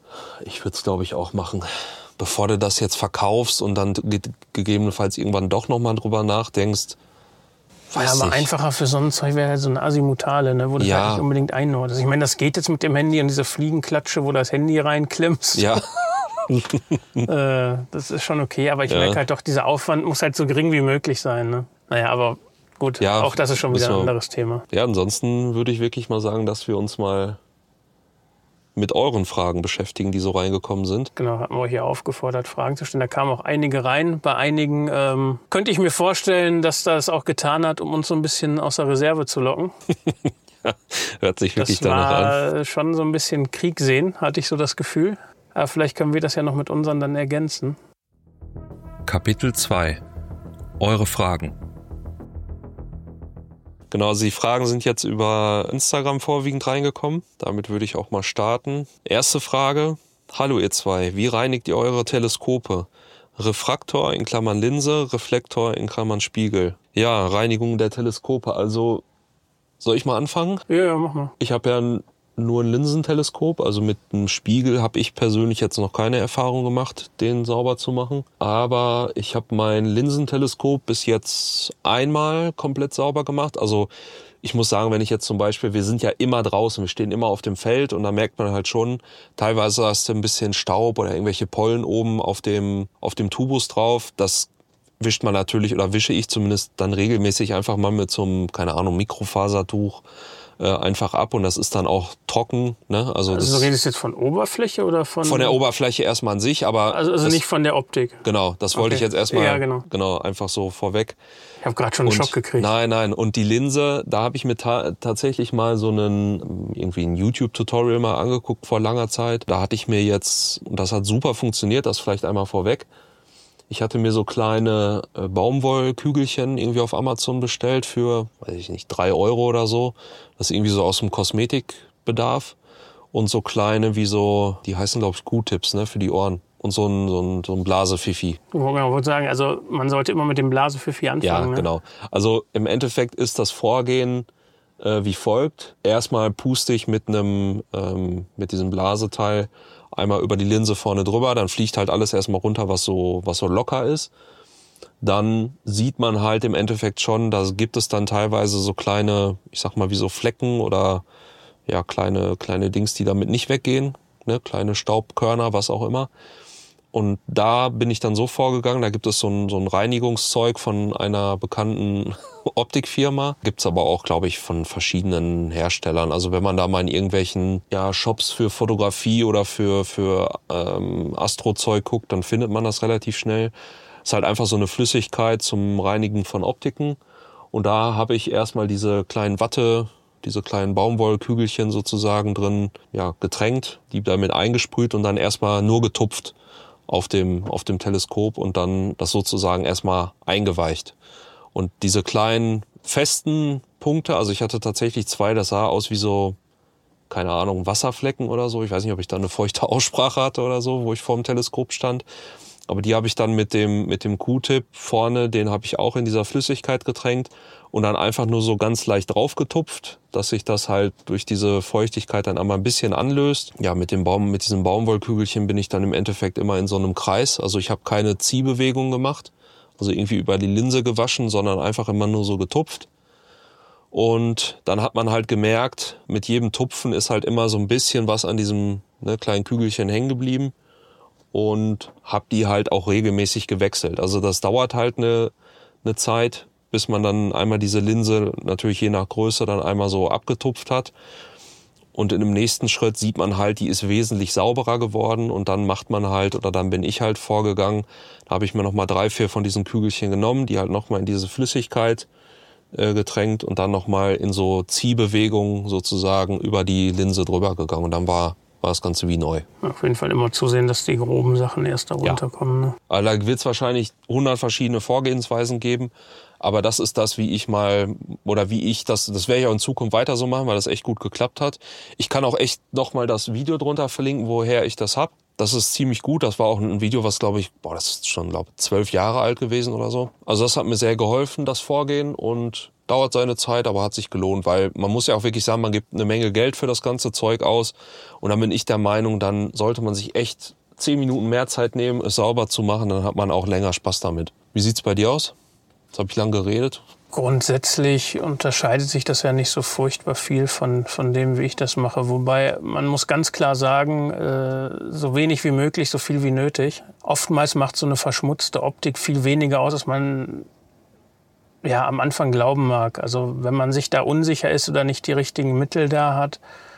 Ich würde es, glaube ich, auch machen. Bevor du das jetzt verkaufst und dann gegebenenfalls irgendwann doch nochmal drüber nachdenkst, ja, aber nicht. Einfacher für Sonnenzeug wäre halt so eine Azimuthale, ne, wo du ja. halt nicht unbedingt einordnest. Ich meine, das geht jetzt mit dem Handy und dieser Fliegenklatsche, wo du das Handy reinklemmst. Ja. äh, das ist schon okay, aber ich ja. merke halt doch, dieser Aufwand muss halt so gering wie möglich sein. Ne? Naja, aber gut, ja, auch das ist schon wieder ein anderes Thema. Ja, ansonsten würde ich wirklich mal sagen, dass wir uns mal mit euren Fragen beschäftigen, die so reingekommen sind. Genau, hatten wir euch hier aufgefordert, Fragen zu stellen. Da kamen auch einige rein. Bei einigen ähm, könnte ich mir vorstellen, dass das auch getan hat, um uns so ein bisschen aus der Reserve zu locken. Ja, hört sich wirklich danach an. Das war schon so ein bisschen Krieg sehen, hatte ich so das Gefühl. Aber vielleicht können wir das ja noch mit unseren dann ergänzen. Kapitel zwei. Eure Fragen. Genau, also die Fragen sind jetzt über Instagram vorwiegend reingekommen. Damit würde ich auch mal starten. Erste Frage. Hallo ihr zwei, wie reinigt ihr eure Teleskope? Refraktor in Klammern Linse, Reflektor in Klammern Spiegel. Ja, Reinigung der Teleskope. Also, soll ich mal anfangen? Ja, ja, mach mal. Ich habe ja nur ein Linsenteleskop, also mit einem Spiegel habe ich persönlich jetzt noch keine Erfahrung gemacht, den sauber zu machen. Aber ich habe mein Linsenteleskop bis jetzt einmal komplett sauber gemacht. Also ich muss sagen, wenn ich jetzt zum Beispiel, wir sind ja immer draußen, wir stehen immer auf dem Feld und da merkt man halt schon, teilweise hast du ein bisschen Staub oder irgendwelche Pollen oben auf dem, auf dem Tubus drauf. Das wischt man natürlich oder wische ich zumindest dann regelmäßig einfach mal mit so einem, keine Ahnung, Mikrofasertuch äh, einfach ab und das ist dann auch trocken. Ne? Also, also das, du redest jetzt von Oberfläche oder von... Von der Oberfläche erstmal an sich, aber... Also, also das, nicht von der Optik? Genau, das wollte okay. ich jetzt erstmal ja, genau. genau, einfach so vorweg. Ich habe gerade schon einen und, Schock gekriegt. Nein, nein. Und die Linse, da habe ich mir ta- tatsächlich mal so einen irgendwie ein YouTube-Tutorial mal angeguckt vor langer Zeit. Da hatte ich mir jetzt, und das hat super funktioniert, das vielleicht einmal vorweg. Ich hatte mir so kleine äh, Baumwollkügelchen irgendwie auf Amazon bestellt für, weiß ich nicht, drei Euro oder so. Das ist irgendwie so aus dem Kosmetikbedarf. Und so kleine wie so, die heißen glaube ich Q-Tips, ne, für die Ohren. Und so ein, so ein, so ein Blasefifi. Ich wollte sagen, also man sollte immer mit dem Blasefifi anfangen. Ja, ne? genau. Also im Endeffekt ist das Vorgehen äh, wie folgt. Erstmal puste ich mit einem, ähm, mit diesem Blaseteil einmal über die Linse vorne drüber. Dann fliegt halt alles erstmal runter, was so, was so locker ist. Dann sieht man halt im Endeffekt schon, da gibt es dann teilweise so kleine, ich sag mal wie so Flecken oder ja kleine, kleine Dings, die damit nicht weggehen. Ne? Kleine Staubkörner, was auch immer. Und da bin ich dann so vorgegangen, da gibt es so ein, so ein Reinigungszeug von einer bekannten Optikfirma. Gibt's aber auch, glaube ich, von verschiedenen Herstellern. Also wenn man da mal in irgendwelchen ja, Shops für Fotografie oder für, für ähm, Astrozeug guckt, dann findet man das relativ schnell. Ist halt einfach so eine Flüssigkeit zum Reinigen von Optiken. Und da habe ich erstmal diese kleinen Watte, diese kleinen Baumwollkügelchen sozusagen drin ja, getränkt, die damit eingesprüht und dann erstmal nur getupft auf dem, auf dem Teleskop und dann das sozusagen erstmal eingeweicht. Und diese kleinen festen Punkte, also ich hatte tatsächlich zwei, das sah aus wie so, keine Ahnung, Wasserflecken oder so. Ich weiß nicht, ob ich da eine feuchte Aussprache hatte oder so, wo ich vor dem Teleskop stand. Aber die habe ich dann mit dem, mit dem Q-Tip vorne, den habe ich auch in dieser Flüssigkeit getränkt und dann einfach nur so ganz leicht draufgetupft, dass sich das halt durch diese Feuchtigkeit dann einmal ein bisschen anlöst. Ja, mit dem Baum, mit diesem Baumwollkügelchen bin ich dann im Endeffekt immer in so einem Kreis. Also ich habe keine Ziehbewegung gemacht, also irgendwie über die Linse gewaschen, sondern einfach immer nur so getupft. Und dann hat man halt gemerkt, mit jedem Tupfen ist halt immer so ein bisschen was an diesem ne, kleinen Kügelchen hängen geblieben. Und habe die halt auch regelmäßig gewechselt. Also das dauert halt eine, eine Zeit, bis man dann einmal diese Linse, natürlich je nach Größe, dann einmal so abgetupft hat. Und in dem nächsten Schritt sieht man halt, die ist wesentlich sauberer geworden. Und dann macht man halt, oder dann bin ich halt vorgegangen, da habe ich mir nochmal drei, vier von diesen Kügelchen genommen, die halt nochmal in diese Flüssigkeit äh, getränkt und dann nochmal in so Ziehbewegungen sozusagen über die Linse drüber gegangen. Und dann war war das Ganze wie neu. Auf jeden Fall immer zusehen, dass die groben Sachen erst da runterkommen. Ja. Ne? Also da wird es wahrscheinlich hundert verschiedene Vorgehensweisen geben, aber das ist das, wie ich mal, oder wie ich das, das werde ich auch in Zukunft weiter so machen, weil das echt gut geklappt hat. Ich kann auch echt nochmal das Video drunter verlinken, woher ich das hab. Das ist ziemlich gut. Das war auch ein Video, was glaube ich, boah, das ist schon, glaube ich, zwölf Jahre alt gewesen oder so. Also das hat mir sehr geholfen, das Vorgehen, und dauert seine Zeit, aber hat sich gelohnt, weil man muss ja auch wirklich sagen, man gibt eine Menge Geld für das ganze Zeug aus. Und dann bin ich der Meinung, dann sollte man sich echt zehn Minuten mehr Zeit nehmen, es sauber zu machen, dann hat man auch länger Spaß damit. Wie sieht's bei dir aus? Jetzt habe ich lang geredet. Grundsätzlich unterscheidet sich das ja nicht so furchtbar viel von, von dem, wie ich das mache. Wobei, man muss ganz klar sagen, äh, so wenig wie möglich, so viel wie nötig. Oftmals macht so eine verschmutzte Optik viel weniger aus, als man ja am Anfang glauben mag. Also wenn man sich da unsicher ist oder nicht die richtigen Mittel da hat,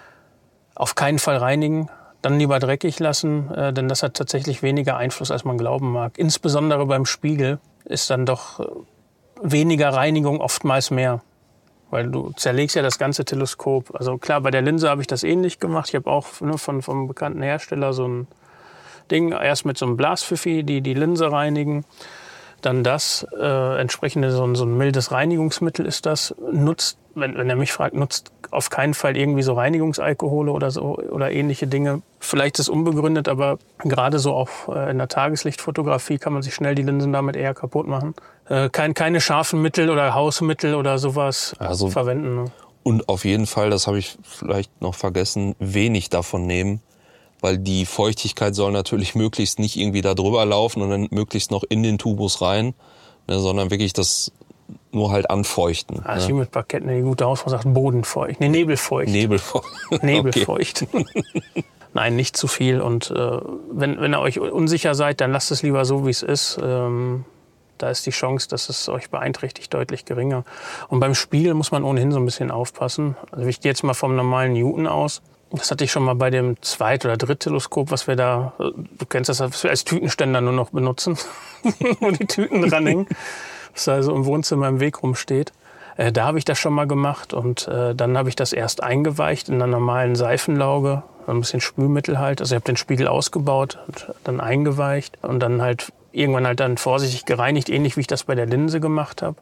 auf keinen Fall reinigen. Dann lieber dreckig lassen, äh, denn das hat tatsächlich weniger Einfluss, als man glauben mag. Insbesondere beim Spiegel ist dann doch äh, weniger Reinigung oftmals mehr. Weil du zerlegst ja das ganze Teleskop. Also klar, bei der Linse habe ich das ähnlich gemacht. Ich habe auch ne, von vom bekannten Hersteller so ein Ding, erst mit so einem Blaspfiffi, die die Linse reinigen. Dann das, äh, entsprechende so ein, so ein mildes Reinigungsmittel ist das. Nutzt, wenn, wenn er mich fragt, nutzt auf keinen Fall irgendwie so Reinigungsalkohole oder so oder ähnliche Dinge. Vielleicht ist es unbegründet, aber gerade so auch äh, in der Tageslichtfotografie kann man sich schnell die Linsen damit eher kaputt machen. Äh, kein, keine scharfen Mittel oder Hausmittel oder sowas also, verwenden. Ne? Und auf jeden Fall, das habe ich vielleicht noch vergessen, wenig davon nehmen. Weil die Feuchtigkeit soll natürlich möglichst nicht irgendwie da drüber laufen und dann möglichst noch in den Tubus rein, ne, sondern wirklich das nur halt anfeuchten. Ah, ne? Mit Parketten, die gute Hausfrau sagt bodenfeucht. Nee, nebelfeucht. Nebelfeucht. Nebelfeucht. Nein, nicht zu viel. Und äh, wenn, wenn ihr euch unsicher seid, dann lasst es lieber so, wie es ist. Ähm, da ist die Chance, dass es euch beeinträchtigt, deutlich geringer. Und beim Spiegel muss man ohnehin so ein bisschen aufpassen. Also ich gehe jetzt mal vom normalen Newton aus. Das hatte ich schon mal bei dem Zweit- oder Dritt-Teleskop, was wir da, du kennst das, was wir als Tütenständer nur noch benutzen, wo die Tüten dranhängen, was da so im Wohnzimmer im Weg rumsteht. Äh, da habe ich das schon mal gemacht und äh, dann habe ich das erst eingeweicht in einer normalen Seifenlauge, ein bisschen Spülmittel halt. Also ich habe den Spiegel ausgebaut und dann eingeweicht und dann halt irgendwann halt dann vorsichtig gereinigt, ähnlich wie ich das bei der Linse gemacht habe.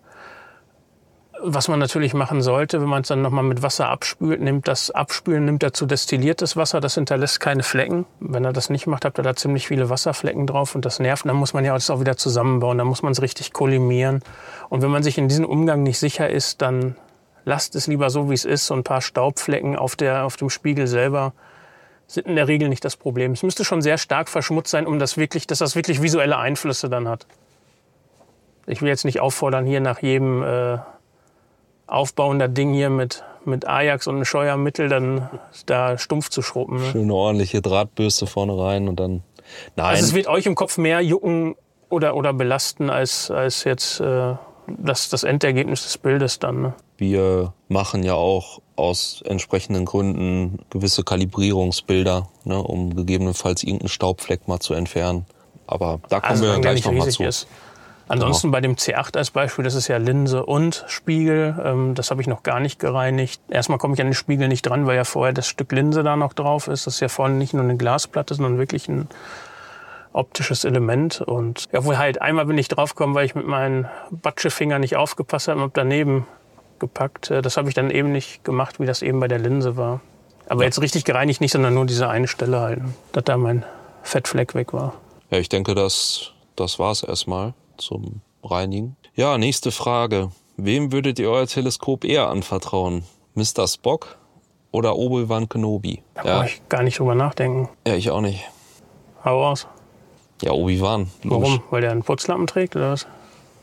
Was man natürlich machen sollte, wenn man es dann nochmal mit Wasser abspült, nimmt das Abspülen, nimmt dazu destilliertes Wasser, das hinterlässt keine Flecken. Wenn er das nicht macht, habt ihr da ziemlich viele Wasserflecken drauf und das nervt. Dann muss man ja das auch wieder zusammenbauen, dann muss man es richtig kollimieren. Und wenn man sich in diesem Umgang nicht sicher ist, dann lasst es lieber so, wie es ist. So ein paar Staubflecken auf, der, auf dem Spiegel selber sind in der Regel nicht das Problem. Es müsste schon sehr stark verschmutzt sein, um das wirklich, dass das wirklich visuelle Einflüsse dann hat. Ich will jetzt nicht auffordern, hier nach jedem äh, Aufbauen das Ding hier mit, mit Ajax und einem Scheuermittel dann da stumpf zu schrubben. Ne? Schöne ordentliche Drahtbürste vorne rein und dann... Nein. Also es wird euch im Kopf mehr jucken oder, oder belasten, als, als jetzt äh, das, das Endergebnis des Bildes dann. Ne? Wir machen ja auch aus entsprechenden Gründen gewisse Kalibrierungsbilder, ne, um gegebenenfalls irgendeinen Staubfleck mal zu entfernen. Aber da kommen also, wir gleich nochmal zu. Ist. Ansonsten bei dem C acht als Beispiel, das ist ja Linse und Spiegel, ähm, das habe ich noch gar nicht gereinigt. Erstmal komme ich an den Spiegel nicht dran, weil ja vorher das Stück Linse da noch drauf ist. Das ist ja vorne nicht nur eine Glasplatte, sondern wirklich ein optisches Element. Und ja, wohl halt einmal bin ich draufgekommen, weil ich mit meinen Batschefingern nicht aufgepasst habe und habe daneben gepackt. Das habe ich dann eben nicht gemacht, wie das eben bei der Linse war. Aber ja. Jetzt richtig gereinigt nicht, sondern nur diese eine Stelle halten, dass da mein Fettfleck weg war. Ja, ich denke, das, das war es erstmal zum Reinigen. Ja, nächste Frage. Wem würdet ihr euer Teleskop eher anvertrauen? Mister Spock oder Obi-Wan Kenobi? Da ja. brauche ich gar nicht drüber nachdenken. Ja, ich auch nicht. Hau aus. Ja, Obi-Wan. Warum? Weil der einen Putzlappen trägt oder was?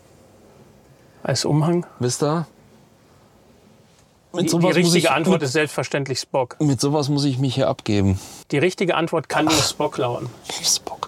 Als Umhang? Mister? Mit die, die richtige ich, Antwort mit, ist selbstverständlich Spock. Mit sowas muss ich mich hier abgeben. Die richtige Antwort kann nur Spock lauten. Spock.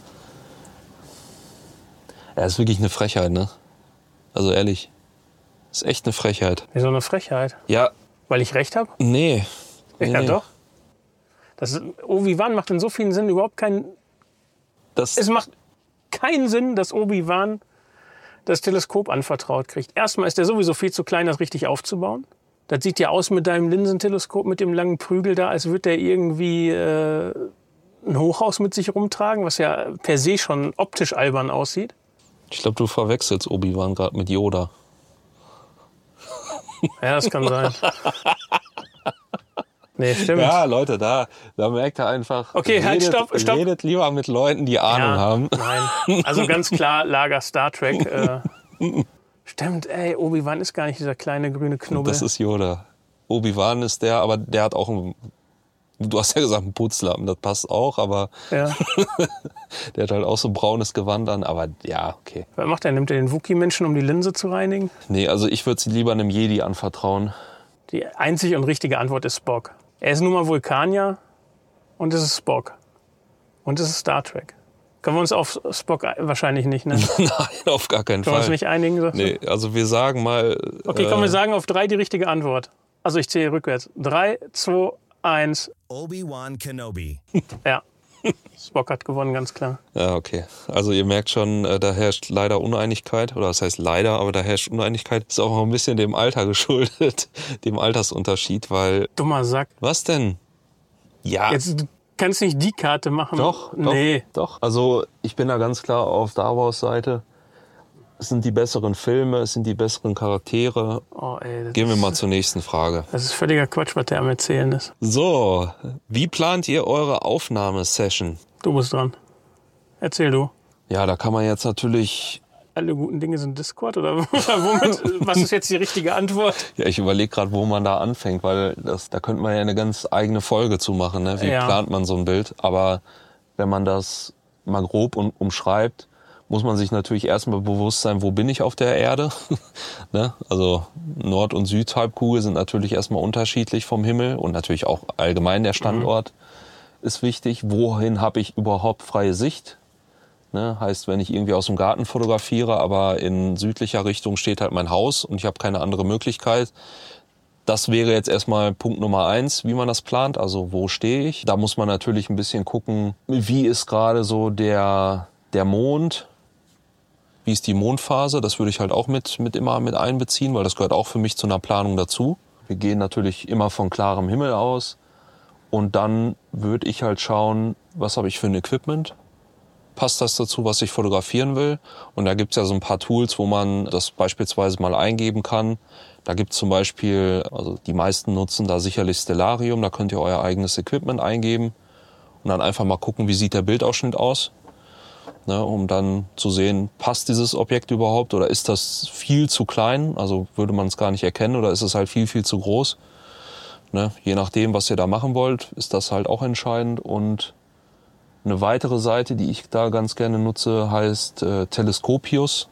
Ja, ist wirklich eine Frechheit, ne? Also ehrlich. Ist echt eine Frechheit. Wieso eine Frechheit? Ja. Weil ich recht habe? Nee. nee ja, nee. doch. Das ist, Obi-Wan macht in so vielen Sinnen überhaupt keinen... Das es macht keinen Sinn, dass Obi-Wan das Teleskop anvertraut kriegt. Erstmal ist der sowieso viel zu klein, das richtig aufzubauen. Das sieht ja aus mit deinem Linsenteleskop, mit dem langen Prügel da, als würde der irgendwie äh, ein Hochhaus mit sich rumtragen, was ja per se schon optisch albern aussieht. Ich glaube, du verwechselst Obi-Wan gerade mit Yoda. Ja, das kann sein. Nee, stimmt. Ja, Leute, da, da merkt er einfach, okay, halt, redet, stopp, stopp. redet lieber mit Leuten, die Ahnung ja, haben. Nein, also ganz klar Lager Star Trek. Äh, stimmt, ey, Obi-Wan ist gar nicht dieser kleine grüne Knubbel. Das ist Yoda. Obi-Wan ist der, aber der hat auch einen, du hast ja gesagt, einen Putzlappen, das passt auch, aber ja. Der hat halt auch so ein braunes Gewand an, aber ja, okay. Was macht er? Nimmt er den Wookie-Menschen, um die Linse zu reinigen? Nee, also ich würde sie lieber einem Jedi anvertrauen. Die einzige und richtige Antwort ist Spock. Er ist nun mal Vulkanier und es ist Spock. Und es ist Star Trek. Können wir uns auf Spock wahrscheinlich nicht, ne? Nein, auf gar keinen Können Fall. wir uns nicht einigen? So? Nee, also wir sagen mal... Okay, äh, komm, wir sagen auf drei die richtige Antwort. Also ich zähle rückwärts. Drei, zwei, eins. Obi-Wan Kenobi. Ja, Spock hat gewonnen, ganz klar. Ja, okay. Also ihr merkt schon, äh, da herrscht leider Uneinigkeit. Oder das heißt leider, aber da herrscht Uneinigkeit. Ist auch noch ein bisschen dem Alter geschuldet, dem Altersunterschied, weil... Dummer Sack. Was denn? Ja. Jetzt... Du kannst nicht die Karte machen. Doch, nee. doch, doch. Also ich bin da ganz klar auf Star Wars Seite. Es sind die besseren Filme, es sind die besseren Charaktere. Oh, ey, Gehen wir ist, mal zur nächsten Frage. Das ist völliger Quatsch, was der am Erzählen ist. So, wie plant ihr eure Aufnahmesession? Du bist dran. Erzähl du. Ja, da kann man jetzt natürlich... Alle guten Dinge sind Discord oder womit? Was ist jetzt die richtige Antwort? Ja, ich überlege gerade, wo man da anfängt, weil das, da könnte man ja eine ganz eigene Folge zu machen, ne? Wie ja. plant man so ein Bild? Aber wenn man das mal grob um, umschreibt, muss man sich natürlich erstmal bewusst sein, wo bin ich auf der Erde? Ne? Also Nord- und Südhalbkugel sind natürlich erstmal unterschiedlich vom Himmel und natürlich auch allgemein der Standort mhm. ist wichtig. Wohin habe ich überhaupt freie Sicht? Ne? Heißt, wenn ich irgendwie aus dem Garten fotografiere, aber in südlicher Richtung steht halt mein Haus und ich habe keine andere Möglichkeit. Das wäre jetzt erstmal Punkt Nummer eins, wie man das plant. Also wo stehe ich? Da muss man natürlich ein bisschen gucken, wie ist gerade so der, der Mond, wie ist die Mondphase. Das würde ich halt auch mit, mit immer mit einbeziehen, weil das gehört auch für mich zu einer Planung dazu. Wir gehen natürlich immer von klarem Himmel aus. Und dann würde ich halt schauen, was habe ich für ein Equipment? Passt das dazu, was ich fotografieren will? Und da gibt's ja so ein paar Tools, wo man das beispielsweise mal eingeben kann. Da gibt's zum Beispiel, also die meisten nutzen da sicherlich Stellarium, da könnt ihr euer eigenes Equipment eingeben und dann einfach mal gucken, wie sieht der Bildausschnitt aus, ne, um dann zu sehen, passt dieses Objekt überhaupt oder ist das viel zu klein, also würde man es gar nicht erkennen oder ist es halt viel, viel zu groß. Ne, je nachdem, was ihr da machen wollt, ist das halt auch entscheidend. Und eine weitere Seite, die ich da ganz gerne nutze, heißt äh, Teleskopius.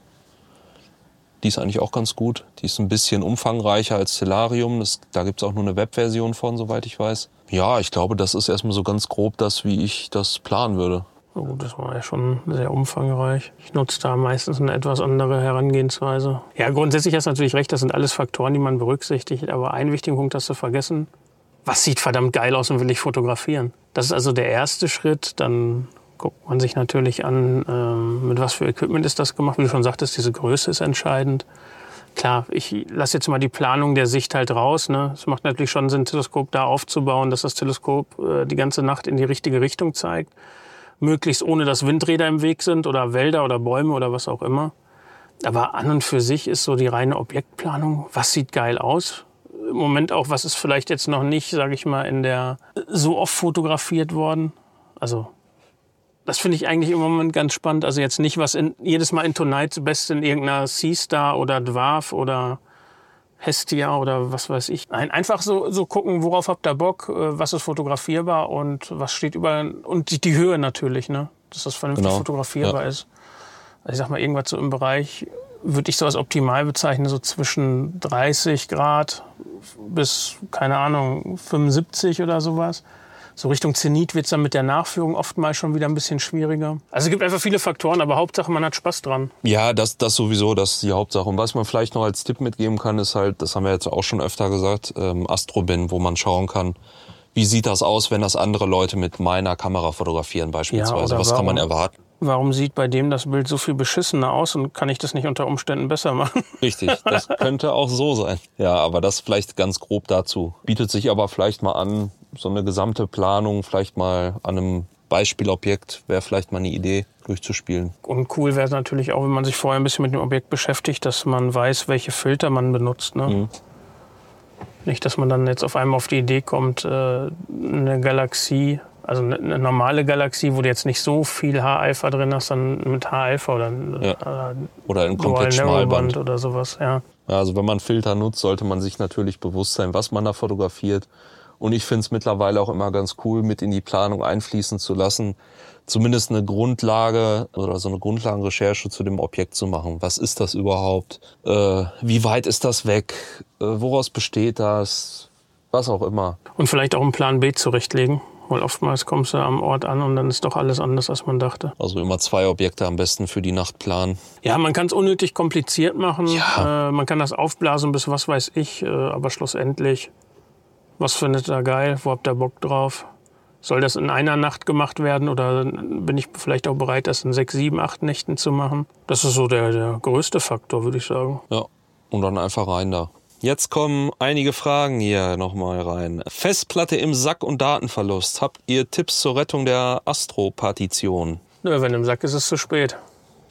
Die ist eigentlich auch ganz gut. Die ist ein bisschen umfangreicher als Stellarium. Das, da gibt's auch nur eine Webversion von, soweit ich weiß. Ja, ich glaube, das ist erstmal so ganz grob das, wie ich das planen würde. Na gut, das war ja schon sehr umfangreich. Ich nutze da meistens eine etwas andere Herangehensweise. Ja, grundsätzlich hast du natürlich recht, das sind alles Faktoren, die man berücksichtigt. Aber einen wichtigen Punkt hast du vergessen. Was sieht verdammt geil aus und will ich fotografieren? Das ist also der erste Schritt. Dann guckt man sich natürlich an, ähm, mit was für Equipment ist das gemacht. Wie du schon sagtest, diese Größe ist entscheidend. Klar, ich lasse jetzt mal die Planung der Sicht halt raus. Ne? Es macht natürlich schon Sinn, ein Teleskop da aufzubauen, dass das Teleskop äh, die ganze Nacht in die richtige Richtung zeigt. Möglichst ohne, dass Windräder im Weg sind oder Wälder oder Bäume oder was auch immer. Aber an und für sich ist so die reine Objektplanung, was sieht geil aus? Im Moment auch, was ist vielleicht jetzt noch nicht, sage ich mal, in der so oft fotografiert worden. Also das finde ich eigentlich im Moment ganz spannend. Also jetzt nicht, was in, jedes Mal in Tonight Best in irgendeiner Seastar oder Dwarf oder Hestia oder was weiß ich. Nein, einfach so, so gucken, worauf habt ihr Bock, was ist fotografierbar und was steht überall. Und die, die Höhe natürlich, ne? Dass das vernünftig genau. fotografierbar ja. ist. Also ich sag mal, irgendwas so im Bereich, würde ich so als optimal bezeichnen, so zwischen dreißig Grad bis, keine Ahnung, fünfundsiebzig oder sowas. So Richtung Zenit wird es dann mit der Nachführung oftmals schon wieder ein bisschen schwieriger. Also es gibt einfach viele Faktoren, aber Hauptsache man hat Spaß dran. Ja, das, das sowieso, das ist die Hauptsache. Und was man vielleicht noch als Tipp mitgeben kann, ist halt, das haben wir jetzt auch schon öfter gesagt, ähm, Astrobin, wo man schauen kann, wie sieht das aus, wenn das andere Leute mit meiner Kamera fotografieren beispielsweise. Ja, was warum, kann man erwarten? Warum sieht bei dem das Bild so viel beschissener aus und kann ich das nicht unter Umständen besser machen? Richtig, das könnte auch so sein. Ja, aber das vielleicht ganz grob dazu. Bietet sich aber vielleicht mal an, so eine gesamte Planung vielleicht mal an einem Beispielobjekt wäre vielleicht mal eine Idee durchzuspielen. Und cool wäre es natürlich auch, wenn man sich vorher ein bisschen mit dem Objekt beschäftigt, dass man weiß, welche Filter man benutzt. Ne? Mhm. Nicht, dass man dann jetzt auf einmal auf die Idee kommt, eine Galaxie, also eine normale Galaxie, wo du jetzt nicht so viel Haaralpha drin hast, dann mit Haaralpha oder, ja. oder ein komplett Schmalband oder sowas. Ja. Ja, also wenn man Filter nutzt, sollte man sich natürlich bewusst sein, was man da fotografiert. Und ich finde es mittlerweile auch immer ganz cool, mit in die Planung einfließen zu lassen, zumindest eine Grundlage oder so eine Grundlagenrecherche zu dem Objekt zu machen. Was ist das überhaupt? Äh, wie weit ist das weg? Äh, woraus besteht das? Was auch immer. Und vielleicht auch einen Plan B zurechtlegen, weil oftmals kommst du am Ort an und dann ist doch alles anders, als man dachte. Also immer zwei Objekte am besten für die Nacht planen. Ja, man kann es unnötig kompliziert machen. Ja. Äh, man kann das aufblasen bis was weiß ich, äh, aber schlussendlich, was findet ihr geil? Wo habt ihr Bock drauf? Soll das in einer Nacht gemacht werden oder bin ich vielleicht auch bereit, das in sechs, sieben, acht Nächten zu machen? Das ist so der, der größte Faktor, würde ich sagen. Ja, und dann einfach rein da. Jetzt kommen einige Fragen hier nochmal rein. Festplatte im Sack und Datenverlust. Habt ihr Tipps zur Rettung der Astro-Partition? Nö, wenn im Sack ist, ist es zu spät.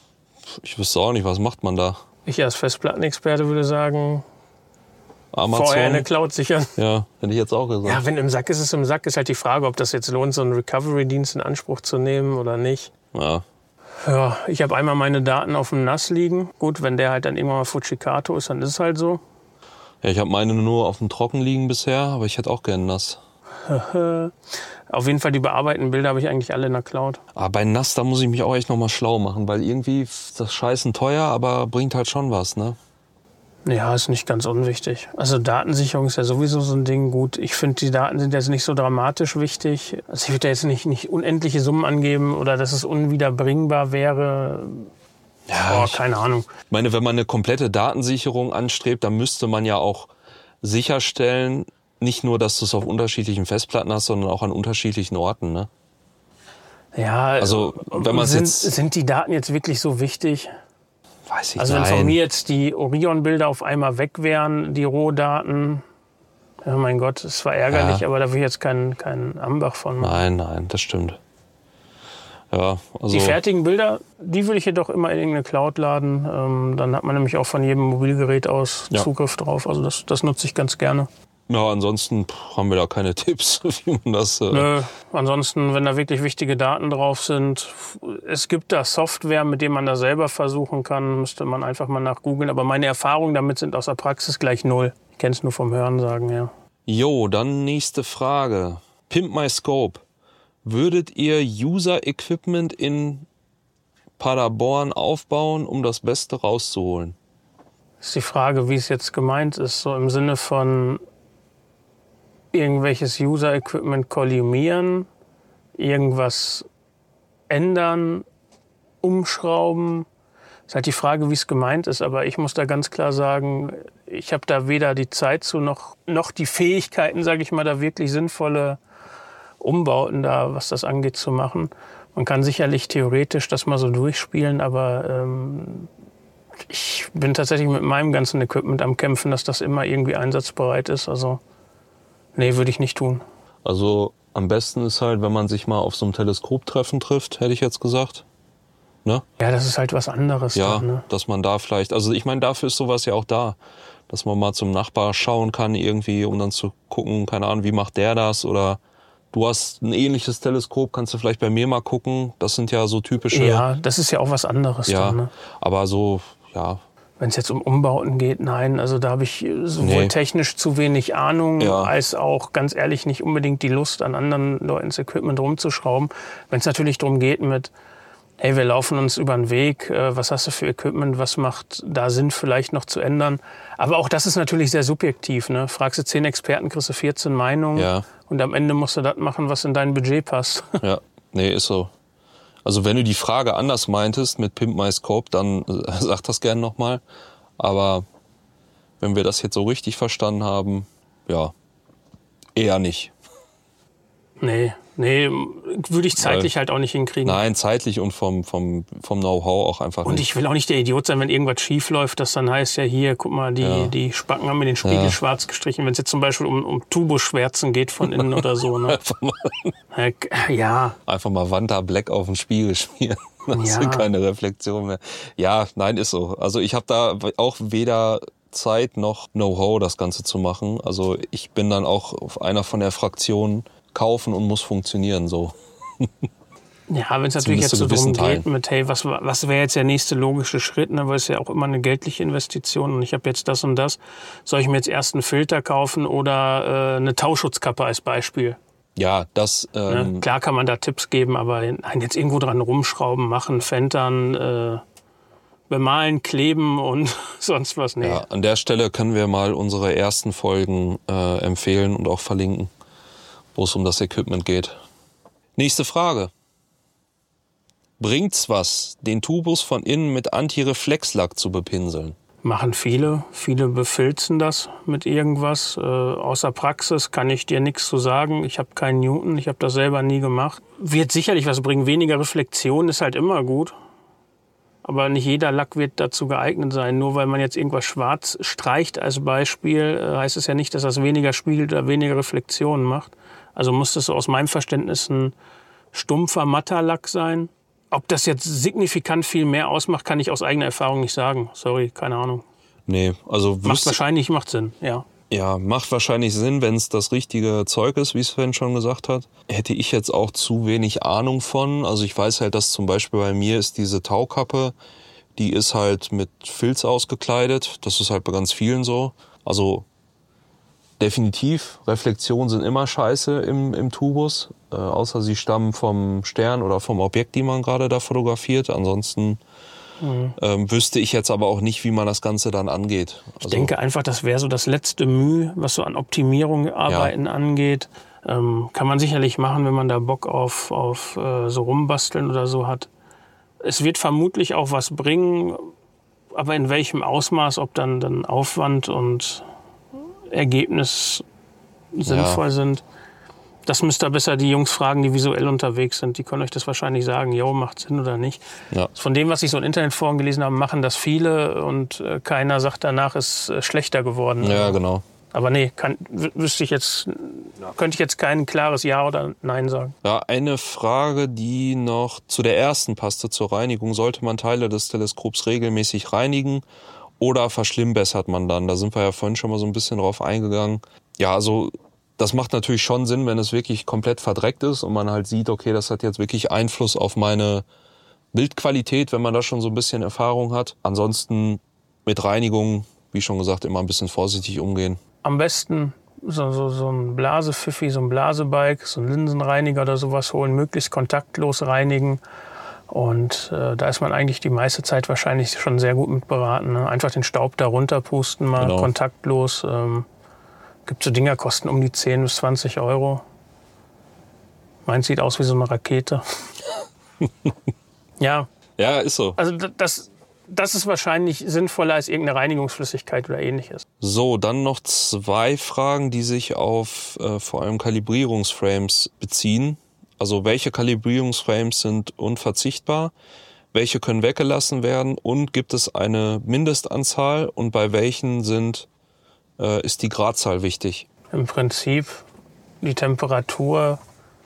Ich wüsste auch nicht, was macht man da? Ich als Festplattenexperte würde sagen, Amazon. Vorher eine Cloud sichern. Ja, hätte ich jetzt auch gesagt. Ja, wenn im Sack ist, ist es im Sack. Ist halt die Frage, ob das jetzt lohnt, so einen Recovery-Dienst in Anspruch zu nehmen oder nicht. Ja. Ja, ich habe einmal meine Daten auf dem Nass liegen. Gut, wenn der halt dann irgendwann mal Fujikato ist, dann ist es halt so. Ja, ich habe meine nur auf dem Trocken liegen bisher, aber ich hätte auch gerne nass. Auf jeden Fall, die bearbeiteten Bilder habe ich eigentlich alle in der Cloud. Aber bei nass, da muss ich mich auch echt nochmal schlau machen, weil irgendwie ist das Scheißen teuer, aber bringt halt schon was, ne? Ja, ist nicht ganz unwichtig. Also Datensicherung ist ja sowieso so ein Ding. Gut, ich finde, die Daten sind jetzt nicht so dramatisch wichtig. Also ich würde da jetzt nicht, nicht unendliche Summen angeben oder dass es unwiederbringbar wäre. Ja, oh, keine Ahnung. Ich meine, wenn man eine komplette Datensicherung anstrebt, dann müsste man ja auch sicherstellen, nicht nur, dass du es auf unterschiedlichen Festplatten hast, sondern auch an unterschiedlichen Orten, ne? Ja, also wenn man sind, jetzt sind die Daten jetzt wirklich so wichtig? Weiß ich also wenn nein. von mir jetzt die Orion-Bilder auf einmal weg wären, die Rohdaten, ja mein Gott, es war ärgerlich, ja. aber da will ich jetzt keinen keinen Ambach von machen. Nein, nein, das stimmt. Ja, also die fertigen Bilder, die will ich jedoch immer in irgendeine Cloud laden. Ähm, dann hat man nämlich auch von jedem Mobilgerät aus ja. Zugriff drauf. Also das, das nutze ich ganz gerne. Ja, ansonsten pff, haben wir da keine Tipps, wie man das... Äh Nö, ansonsten, wenn da wirklich wichtige Daten drauf sind, es gibt da Software, mit dem man da selber versuchen kann, müsste man einfach mal nachgoogeln. Aber meine Erfahrungen damit sind aus der Praxis gleich null. Ich kenne es nur vom Hörensagen, ja. Jo, dann nächste Frage. Pimp My Scope. Würdet ihr User-Equipment in Paderborn aufbauen, um das Beste rauszuholen? Das ist die Frage, wie es jetzt gemeint ist. So im Sinne von irgendwelches User-Equipment kollidieren, irgendwas ändern, umschrauben. Das ist halt die Frage, wie es gemeint ist. Aber ich muss da ganz klar sagen, ich habe da weder die Zeit zu noch, noch die Fähigkeiten, sage ich mal, da wirklich sinnvolle Umbauten da, was das angeht, zu machen. Man kann sicherlich theoretisch das mal so durchspielen, aber ähm, ich bin tatsächlich mit meinem ganzen Equipment am Kämpfen, dass das immer irgendwie einsatzbereit ist. Also nee, würde ich nicht tun. Also am besten ist halt, wenn man sich mal auf so einem Teleskoptreffen trifft, hätte ich jetzt gesagt. Ne? Ja, das ist halt was anderes. Ja, dann, ne? dass man da vielleicht, also ich meine, dafür ist sowas ja auch da, dass man mal zum Nachbar schauen kann irgendwie, um dann zu gucken, keine Ahnung, wie macht der das oder du hast ein ähnliches Teleskop, kannst du vielleicht bei mir mal gucken. Das sind ja so typische... Ja, das ist ja auch was anderes. Ja, dann, ne? aber so, ja... Wenn es jetzt um Umbauten geht, nein. Also da habe ich sowohl nee. technisch zu wenig Ahnung, ja. als auch ganz ehrlich nicht unbedingt die Lust, an anderen Leuten das Equipment rumzuschrauben. Wenn es natürlich darum geht mit, hey, wir laufen uns über den Weg, äh, was hast du für Equipment, was macht da Sinn vielleicht noch zu ändern. Aber auch das ist natürlich sehr subjektiv. Ne? Fragst du zehn Experten, kriegst du vierzehn Meinungen ja. und am Ende musst du das machen, was in dein Budget passt. Ja, nee, ist so. Also wenn du die Frage anders meintest mit Pimp My Scope, dann sag das gerne nochmal. Aber wenn wir das jetzt so richtig verstanden haben, ja, eher nicht. Nee, nee, würde ich zeitlich Weil, halt auch nicht hinkriegen. Nein, zeitlich und vom, vom, vom Know-how auch einfach und nicht. Und ich will auch nicht der Idiot sein, wenn irgendwas schief läuft, das dann heißt ja hier, guck mal, die, ja. die Spacken haben mir den Spiegel ja. schwarz gestrichen, wenn es jetzt zum Beispiel um, um Turboschwärzen geht von innen oder so. Ne? Einfach mal, ja. Einfach mal Wanda Black auf den Spiegel schmieren. Das ja. sind keine Reflexion mehr. Ja, nein, ist so. Also ich habe da auch weder Zeit noch Know-how, das Ganze zu machen. Also ich bin dann auch auf einer von der Fraktion kaufen und muss funktionieren so. Ja, wenn es natürlich jetzt so darum geht mit, hey, was, was wäre jetzt der nächste logische Schritt, ne? Weil es ja auch immer eine geldliche Investition und ich habe jetzt das und das. Soll ich mir jetzt erst einen Filter kaufen oder äh, eine Tauschschutzkappe als Beispiel? Ja, das... Ähm ne? Klar kann man da Tipps geben, aber nein, jetzt irgendwo dran rumschrauben, machen, fentern, äh, bemalen, kleben und sonst was. Nee. Ja, an der Stelle können wir mal unsere ersten Folgen äh, empfehlen und auch verlinken, wo es um das Equipment geht. Nächste Frage. Bringt's was, den Tubus von innen mit Anti-Reflexlack zu bepinseln? Machen viele. Viele befilzen das mit irgendwas. Äh, außer Praxis kann ich dir nichts zu sagen. Ich habe keinen Newton, ich habe das selber nie gemacht. Wird sicherlich was bringen. Weniger Reflexion ist halt immer gut. Aber nicht jeder Lack wird dazu geeignet sein. Nur weil man jetzt irgendwas schwarz streicht als Beispiel, äh, heißt es ja nicht, dass das weniger spiegelt oder weniger Reflexionen macht. Also muss das so aus meinem Verständnis ein stumpfer, matter Lack sein. Ob das jetzt signifikant viel mehr ausmacht, kann ich aus eigener Erfahrung nicht sagen. Sorry, keine Ahnung. Nee, also... Macht wahrscheinlich, macht Sinn, ja. Ja, macht wahrscheinlich Sinn, wenn es das richtige Zeug ist, wie Sven schon gesagt hat. Hätte ich jetzt auch zu wenig Ahnung von. Also ich weiß halt, dass zum Beispiel bei mir ist diese Taukappe, die ist halt mit Filz ausgekleidet. Das ist halt bei ganz vielen so. Also definitiv, Reflexionen sind immer scheiße im, im Tubus. Äh, außer sie stammen vom Stern oder vom Objekt, die man gerade da fotografiert. Ansonsten Mhm. Ähm, wüsste ich jetzt aber auch nicht, wie man das Ganze dann angeht. Also, ich denke einfach, das wäre so das letzte Mühe, was so an Optimierung arbeiten ja. angeht. Ähm, kann man sicherlich machen, wenn man da Bock auf, auf äh, so rumbasteln oder so hat. Es wird vermutlich auch was bringen, aber in welchem Ausmaß, ob dann, dann Aufwand und Ergebnis sinnvoll ja. sind. Das müsst ihr besser die Jungs fragen, die visuell unterwegs sind. Die können euch das wahrscheinlich sagen, jo, macht Sinn oder nicht. Ja. Von dem, was ich so in Internetforen gelesen habe, machen das viele und äh, keiner sagt danach, ist äh, schlechter geworden. Ja, genau. Aber nee, kann, wüsste ich jetzt, könnte ich jetzt kein klares Ja oder Nein sagen. Ja, eine Frage, die noch zu der ersten passte, zur Reinigung. Sollte man Teile des Teleskops regelmäßig reinigen oder verschlimmbessert man dann? Da sind wir ja vorhin schon mal so ein bisschen drauf eingegangen. Ja, also das macht natürlich schon Sinn, wenn es wirklich komplett verdreckt ist und man halt sieht, okay, das hat jetzt wirklich Einfluss auf meine Bildqualität, wenn man da schon so ein bisschen Erfahrung hat. Ansonsten mit Reinigung, wie schon gesagt, immer ein bisschen vorsichtig umgehen. Am besten so, so, so ein Blasepfiffi, so ein Blasebike, so ein Linsenreiniger oder sowas holen, möglichst kontaktlos reinigen. Und äh, da ist man eigentlich die meiste Zeit wahrscheinlich schon sehr gut mit beraten. Ne? Einfach den Staub da runterpusten, mal genau. kontaktlos. Ähm, gibt so Dinger, kosten um die zehn bis zwanzig Euro. Meins sieht aus wie so eine Rakete. ja. Ja, ist so. Also das... Das ist wahrscheinlich sinnvoller als irgendeine Reinigungsflüssigkeit oder ähnliches. So, dann noch zwei Fragen, die sich auf äh, vor allem Kalibrierungsframes beziehen. Also welche Kalibrierungsframes sind unverzichtbar? Welche können weggelassen werden? Und gibt es eine Mindestanzahl? Und bei welchen sind, äh, ist die Gradzahl wichtig? Im Prinzip die Temperatur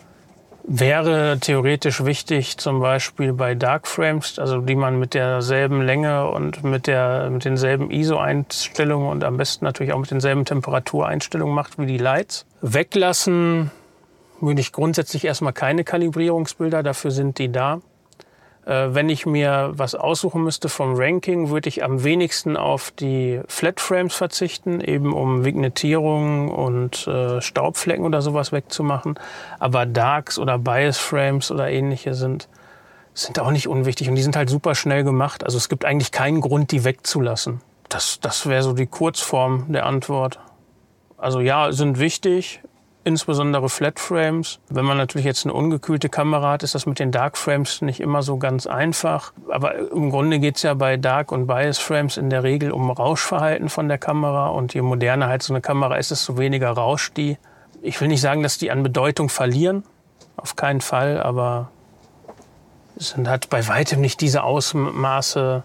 wäre theoretisch wichtig, zum Beispiel bei Darkframes, also die man mit derselben Länge und mit, der, mit denselben I S O-Einstellungen und am besten natürlich auch mit denselben Temperatureinstellungen macht wie die Lights. Weglassen würde ich grundsätzlich erstmal keine Kalibrierungsbilder, dafür sind die da. Äh, wenn ich mir was aussuchen müsste vom Ranking, würde ich am wenigsten auf die Flatframes verzichten, eben um Vignettierungen und äh, Staubflecken oder sowas wegzumachen. Aber Darks oder Bias-Frames oder ähnliche sind, sind auch nicht unwichtig und die sind halt super schnell gemacht. Also es gibt eigentlich keinen Grund, die wegzulassen. Das, das wäre so die Kurzform der Antwort. Also ja, sind wichtig. Insbesondere Flatframes. Wenn man natürlich jetzt eine ungekühlte Kamera hat, ist das mit den Darkframes nicht immer so ganz einfach. Aber im Grunde geht es ja bei Dark- und Bias-Frames in der Regel um Rauschverhalten von der Kamera. Und je moderner halt so eine Kamera ist, desto weniger rauscht die. Ich will nicht sagen, dass die an Bedeutung verlieren. Auf keinen Fall. Aber es sind halt bei weitem nicht diese Ausmaße,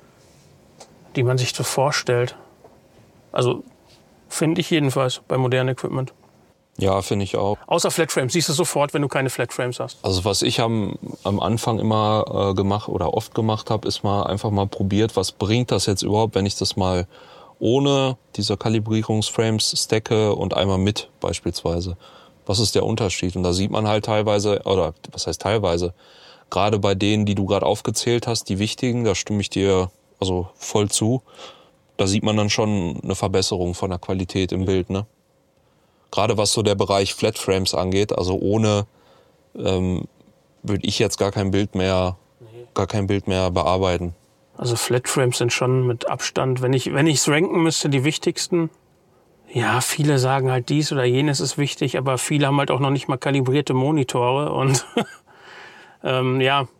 die man sich so vorstellt. Also finde ich jedenfalls bei modernem Equipment. Ja, finde ich auch. Außer Flatframes, siehst du sofort, wenn du keine Flatframes hast. Also was ich am, am Anfang immer äh, gemacht oder oft gemacht habe, ist mal einfach mal probiert, was bringt das jetzt überhaupt, wenn ich das mal ohne diese Kalibrierungsframes stacke und einmal mit beispielsweise. Was ist der Unterschied? Und da sieht man halt teilweise, oder was heißt teilweise, gerade bei denen, die du gerade aufgezählt hast, die wichtigen, da stimme ich dir also voll zu, da sieht man dann schon eine Verbesserung von der Qualität im Bild, ne? Gerade was so der Bereich Flatframes angeht, also ohne ähm, würde ich jetzt gar kein Bild mehr, gar kein Bild mehr bearbeiten. Also Flatframes sind schon mit Abstand, wenn ich wenn ich es ranken müsste, die wichtigsten. Ja, viele sagen halt dies oder jenes ist wichtig, aber viele haben halt auch noch nicht mal kalibrierte Monitore und ähm, ja,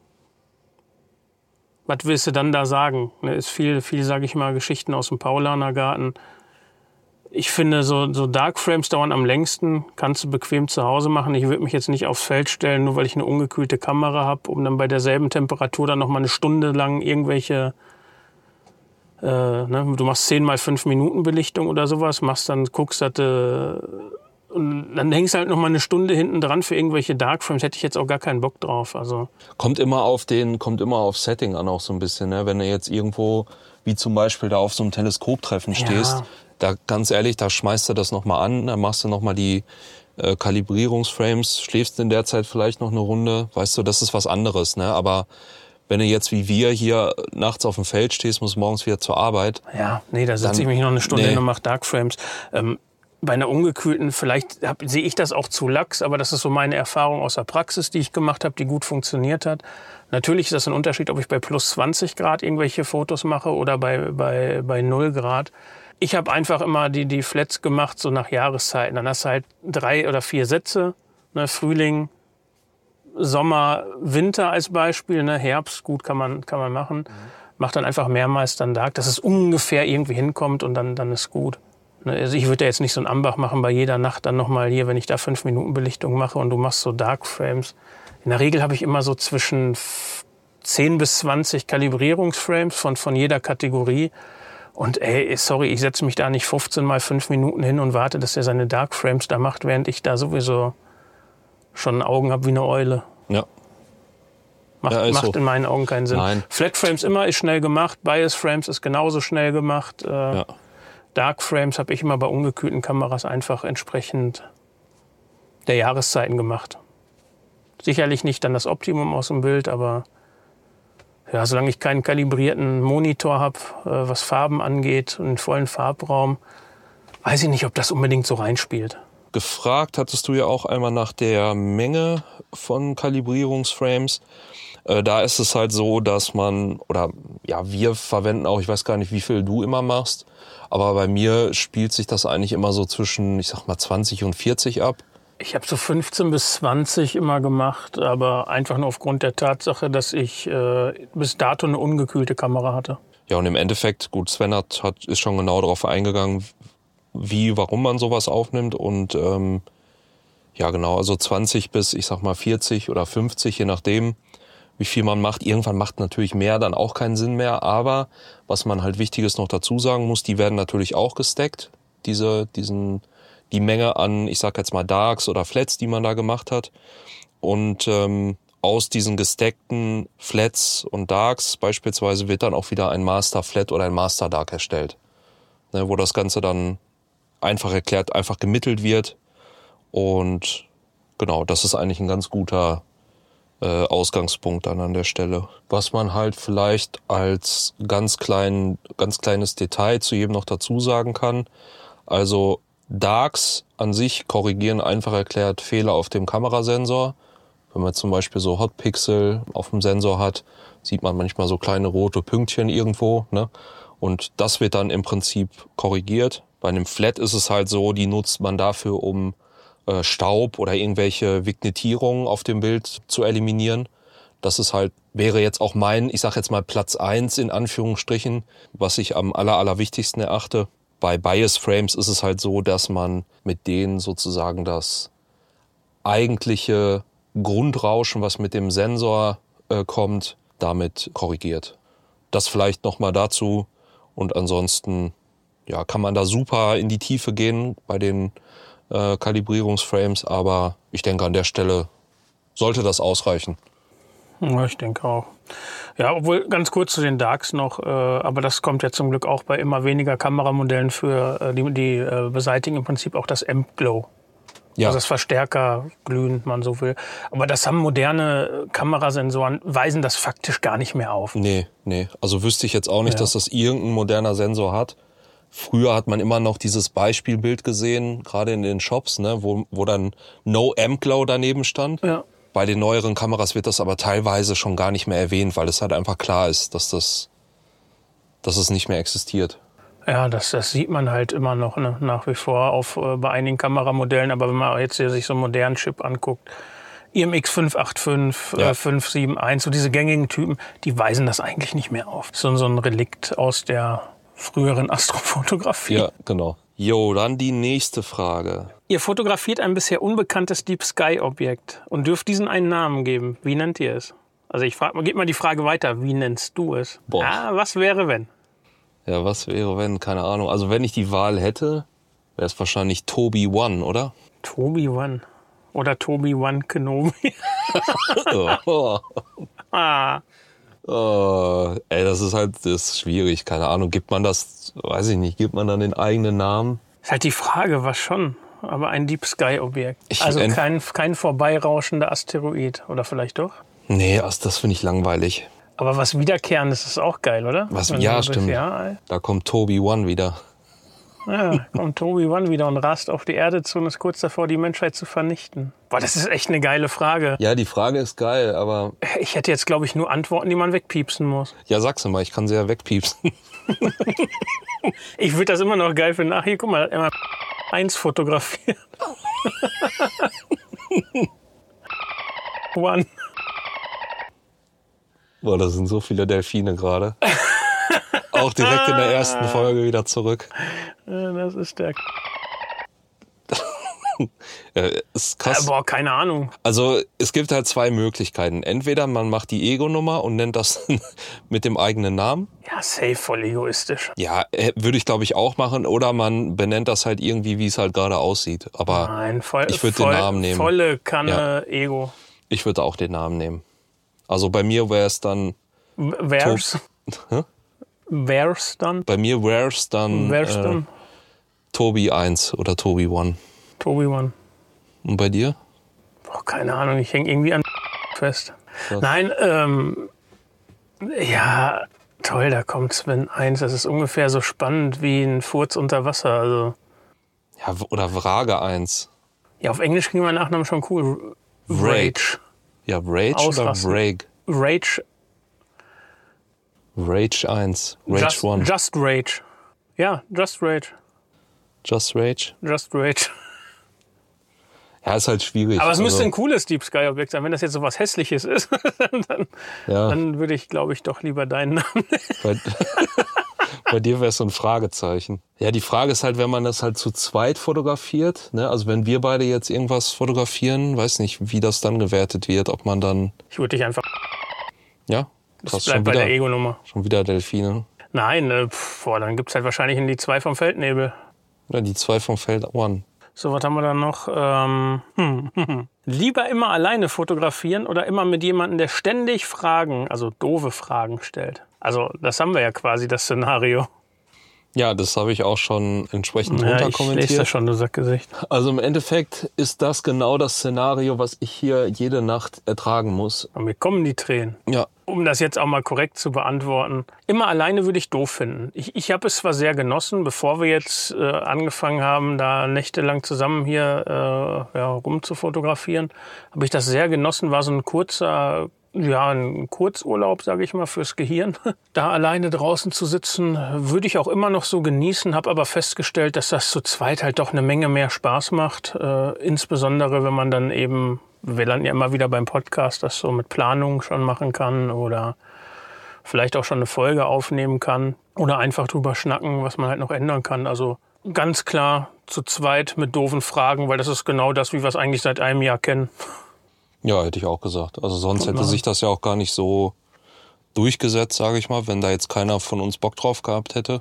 was willst du dann da sagen? Ne, ist viel, viel, sage ich mal, Geschichten aus dem Paulanergarten. Ich finde, so, so Darkframes dauern am längsten, kannst du bequem zu Hause machen. Ich würde mich jetzt nicht aufs Feld stellen, nur weil ich eine ungekühlte Kamera habe, um dann bei derselben Temperatur dann noch mal eine Stunde lang irgendwelche, äh, ne, du machst zehn mal fünf Minuten Belichtung oder sowas, machst dann, guckst, dass äh, und dann hängst du halt noch mal eine Stunde hinten dran für irgendwelche Darkframes, hätte ich jetzt auch gar keinen Bock drauf. Also kommt immer auf den, kommt immer auf Setting an auch so ein bisschen, ne? Wenn du jetzt irgendwo, wie zum Beispiel da auf so einem Teleskoptreffen stehst, ja. Da ganz ehrlich, da schmeißt du das nochmal an, dann machst du nochmal die äh, Kalibrierungsframes, schläfst in der Zeit vielleicht noch eine Runde, weißt du, das ist was anderes, ne? Aber wenn du jetzt wie wir hier nachts auf dem Feld stehst, musst morgens wieder zur Arbeit. Ja, nee, da setze ich mich noch eine Stunde nee. hin und mach Darkframes. Ähm, Bei einer ungekühlten, vielleicht hab, sehe ich das auch zu lax, aber das ist so meine Erfahrung aus der Praxis, die ich gemacht habe, die gut funktioniert hat. Natürlich ist das ein Unterschied, ob ich bei plus zwanzig Grad irgendwelche Fotos mache oder bei, bei, bei null Grad. Ich habe einfach immer die, die Flats gemacht, so nach Jahreszeiten. Dann hast du halt drei oder vier Sätze, ne, Frühling, Sommer, Winter als Beispiel, ne, Herbst, gut kann man, kann man machen. Mhm. Mach dann einfach mehrmals dann Dark, dass es ungefähr irgendwie hinkommt und dann, dann ist gut. Also ich würde ja jetzt nicht so einen Ambach machen bei jeder Nacht dann nochmal hier, wenn ich da fünf Minuten Belichtung mache und du machst so Dark Frames. In der Regel habe ich immer so zwischen zehn bis zwanzig Kalibrierungsframes von, von jeder Kategorie. Und ey, sorry, ich setze mich da nicht fünfzehn mal fünf Minuten hin und warte, dass er seine Dark Frames da macht, während ich da sowieso schon Augen habe wie eine Eule. Ja. Macht, ja, macht so. in meinen Augen keinen Sinn. Nein. Flat Frames immer ist schnell gemacht, Bias Frames ist genauso schnell gemacht. Äh, Ja. Dark Frames habe ich immer bei ungekühlten Kameras einfach entsprechend der Jahreszeiten gemacht. Sicherlich nicht dann das Optimum aus dem Bild, aber ja, solange ich keinen kalibrierten Monitor habe, äh, was Farben angeht und einen vollen Farbraum, weiß ich nicht, ob das unbedingt so reinspielt. Gefragt hattest du ja auch einmal nach der Menge von Kalibrierungsframes. Äh, da ist es halt so, dass man, oder ja, wir verwenden auch, ich weiß gar nicht, wie viel du immer machst, aber bei mir spielt sich das eigentlich immer so zwischen, ich sag mal, zwanzig und vierzig ab. Ich habe so fünfzehn bis zwanzig immer gemacht, aber einfach nur aufgrund der Tatsache, dass ich äh, bis dato eine ungekühlte Kamera hatte. Ja, und im Endeffekt, gut, Sven hat, hat, ist schon genau darauf eingegangen, wie, warum man sowas aufnimmt. Und ähm, ja, genau, also zwanzig bis, ich sag mal, vierzig oder fünfzig, je nachdem, wie viel man macht. Irgendwann macht natürlich mehr dann auch keinen Sinn mehr. Aber was man halt Wichtiges noch dazu sagen muss, die werden natürlich auch gestackt, diese, diesen, die Menge an, ich sag jetzt mal, Darks oder Flats, die man da gemacht hat. Und ähm, aus diesen gestackten Flats und Darks beispielsweise wird dann auch wieder ein Master Flat oder ein Master Dark erstellt. Ne, wo das Ganze dann einfach erklärt, einfach gemittelt wird. Und genau, das ist eigentlich ein ganz guter äh, Ausgangspunkt dann an der Stelle. Was man halt vielleicht als ganz klein, ganz kleines Detail zu jedem noch dazu sagen kann, also Darks an sich korrigieren einfach erklärt Fehler auf dem Kamerasensor. Wenn man zum Beispiel so Hotpixel auf dem Sensor hat, sieht man manchmal so kleine rote Pünktchen irgendwo, ne? Und das wird dann im Prinzip korrigiert. Bei einem Flat ist es halt so, die nutzt man dafür, um äh, Staub oder irgendwelche Vignettierungen auf dem Bild zu eliminieren. Das ist halt, wäre jetzt auch mein, ich sag jetzt mal Platz eins in Anführungsstrichen, was ich am aller, allerwichtigsten erachte. Bei Bias Frames ist es halt so, dass man mit denen sozusagen das eigentliche Grundrauschen, was mit dem Sensor äh, kommt, damit korrigiert. Das vielleicht nochmal dazu. Und ansonsten ja, kann man da super in die Tiefe gehen bei den äh, Kalibrierungsframes. Aber ich denke, an der Stelle sollte das ausreichen. Ja, ich denke auch. Ja, obwohl ganz kurz zu den Darks noch, äh, aber das kommt ja zum Glück auch bei immer weniger Kameramodellen für, äh, die, die äh, beseitigen im Prinzip auch das Amp Glow. Ja. Also das Verstärkerglühen, man so will. Aber das haben moderne Kamerasensoren, weisen das faktisch gar nicht mehr auf. Nee, nee. Also wüsste ich jetzt auch nicht, ja, dass das irgendein moderner Sensor hat. Früher hat man immer noch dieses Beispielbild gesehen, gerade in den Shops, ne, wo, wo dann No Amp Glow daneben stand. Ja. Bei den neueren Kameras wird das aber teilweise schon gar nicht mehr erwähnt, weil es halt einfach klar ist, dass das, dass es nicht mehr existiert. Ja, das, das sieht man halt immer noch, ne, nach wie vor auf, äh, bei einigen Kameramodellen. Aber wenn man jetzt hier sich so einen modernen Chip anguckt, I M X fünf acht fünf, ja. äh, fünf sieben eins, so diese gängigen Typen, die weisen das eigentlich nicht mehr auf. So, so ein Relikt aus der früheren Astrofotografie. Ja, genau. Jo, dann die nächste Frage. Ihr fotografiert ein bisher unbekanntes Deep Sky Objekt und dürft diesen einen Namen geben. Wie nennt ihr es? Also ich frage, gebt mal die Frage weiter. Wie nennst du es? Boah. Ah, was wäre, wenn? Ja, was wäre, wenn? Keine Ahnung. Also wenn ich die Wahl hätte, wäre es wahrscheinlich Toby One, oder? Toby One. Oder Toby One Kenobi. oh, oh. Ah. Oh, ey, das ist halt, das ist schwierig. Keine Ahnung. Gibt man das, weiß ich nicht, gibt man dann den eigenen Namen? Ist halt die Frage, was schon. Aber ein Deep Sky Objekt. Ich also kein, kein vorbeirauschender Asteroid. Oder vielleicht doch? Nee, also das finde ich langweilig. Aber was Wiederkehrendes ist auch geil, oder? Was, ja, stimmt. Ja, da kommt Toby One wieder. Ja, kommt Tobi One wieder und rast auf die Erde zu und ist kurz davor, die Menschheit zu vernichten. Boah, das ist echt eine geile Frage. Ja, die Frage ist geil, aber... Ich hätte jetzt, glaube ich, nur Antworten, die man wegpiepsen muss. Ja, sag's mal, ich kann sie ja wegpiepsen. Ich würde das immer noch geil finden. Ach, hier, guck mal, immer eins fotografiert. One. Boah, da sind so viele Delfine gerade. Auch direkt in der ersten Folge wieder zurück. Ja, das ist der... Ja, ist krass. Äh, boah, keine Ahnung. Also es gibt halt zwei Möglichkeiten. Entweder man macht die Ego-Nummer und nennt das mit dem eigenen Namen. Ja, safe, voll egoistisch. Ja, würde ich glaube ich auch machen. Oder man benennt das halt irgendwie, wie es halt gerade aussieht. Aber Nein, voll, ich würde voll, den Namen nehmen. Volle Kanne Ja. Ego. Ich würde auch den Namen nehmen. Also bei mir wäre es dann... Wär's? Hä? Wär's dann? Bei mir wäre es dann, Wär's äh, dann? Tobi eins oder Tobi One. Tobi One. Und bei dir? Boah, keine Ahnung, ich hänge irgendwie an fest. Was? Nein, ähm, ja, toll, da kommt Sven eins. Das ist ungefähr so spannend wie ein Furz unter Wasser. Also, Ja, oder Vrage eins. ja, auf Englisch klingt mein Nachname schon cool. Rage. Ja, Rage Ausrasten. oder Rage? Rage. Rage eins. Rage Just, One. Just Rage. Ja, Just Rage. Just Rage? Just Rage. Ja, ist halt schwierig. Aber es müsste also, ein cooles Deep Sky Objekt sein. Wenn das jetzt so was Hässliches ist, dann, ja, dann würde ich, glaube ich, doch lieber deinen Namen nehmen. bei, bei dir wäre es so ein Fragezeichen. Ja, die Frage ist halt, wenn man das halt zu zweit fotografiert, ne? Also wenn wir beide jetzt irgendwas fotografieren, weiß nicht, wie das dann gewertet wird, ob man dann, Ich würde dich einfach... ja, Das krass, bleibt schon bei der wieder, Ego-Nummer. schon wieder Delfine. Nein, äh, pf, boah, dann gibt's halt wahrscheinlich in die zwei vom Feldnebel. Oder die zwei vom Feld One. So, was haben wir dann noch? Ähm, hm, hm, hm. Lieber immer alleine fotografieren oder immer mit jemandem, der ständig Fragen, also doofe Fragen stellt? Also das haben wir ja quasi, das Szenario. Ja, das habe ich auch schon entsprechend Ja, ich lese runterkommentiert. das schon, du Sackgesicht. Also im Endeffekt ist das genau das Szenario, was ich hier jede Nacht ertragen muss. Und mir kommen die Tränen. Ja, Um das jetzt auch mal korrekt zu beantworten. Immer alleine würde ich doof finden. Ich, ich habe es zwar sehr genossen, bevor wir jetzt äh, angefangen haben, da nächtelang zusammen hier äh, ja, rum zu fotografieren, habe ich das sehr genossen. War so ein kurzer, ja, ein Kurzurlaub, sage ich mal, fürs Gehirn. Da alleine draußen zu sitzen, würde ich auch immer noch so genießen, habe aber festgestellt, dass das zu zweit halt doch eine Menge mehr Spaß macht. Äh, insbesondere, wenn man dann eben... Wir landen ja immer wieder beim Podcast, das so mit Planung schon machen kann oder vielleicht auch schon eine Folge aufnehmen kann oder einfach drüber schnacken, was man halt noch ändern kann. Also ganz klar zu zweit mit doofen Fragen, weil das ist genau das, wie wir es eigentlich seit einem Jahr kennen. ja, hätte ich auch gesagt. Also sonst hätte sich das ja auch gar nicht so durchgesetzt, sage ich mal, wenn da jetzt keiner von uns Bock drauf gehabt hätte.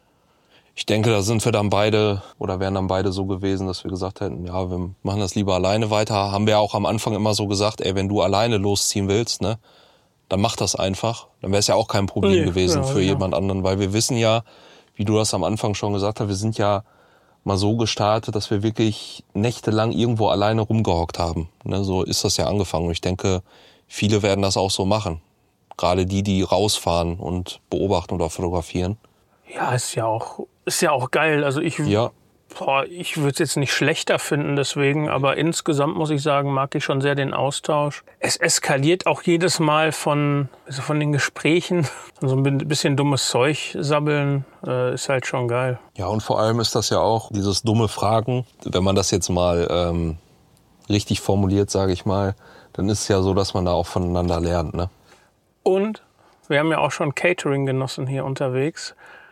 Ich denke, da sind wir dann beide oder wären dann beide so gewesen, dass wir gesagt hätten, ja, wir machen das lieber alleine weiter. Haben wir ja auch am Anfang immer so gesagt, ey, wenn du alleine losziehen willst, ne, dann mach das einfach. Dann wäre es ja auch kein Problem Nee, gewesen ja, für ja. jemand anderen, weil wir wissen ja, wie du das am Anfang schon gesagt hast, wir sind ja mal so gestartet, dass wir wirklich nächtelang irgendwo alleine rumgehockt haben. Ne, so ist das ja angefangen. Und ich denke, viele werden das auch so machen. Gerade die, die rausfahren und beobachten oder fotografieren. Ja, ist ja auch, ist ja auch geil. Also ich, Ja. boah, ich würde es jetzt nicht schlechter finden deswegen, aber insgesamt muss ich sagen, mag ich schon sehr den Austausch. Es eskaliert auch jedes Mal von, also von den Gesprächen. So ein bisschen dummes Zeug sabbeln, äh, ist halt schon geil. Ja, und vor allem ist das ja auch dieses dumme Fragen. Wenn man das jetzt mal ähm, richtig formuliert, sage ich mal, dann ist es ja so, dass man da auch voneinander lernt, ne? Und wir haben ja auch schon Catering genossen hier unterwegs,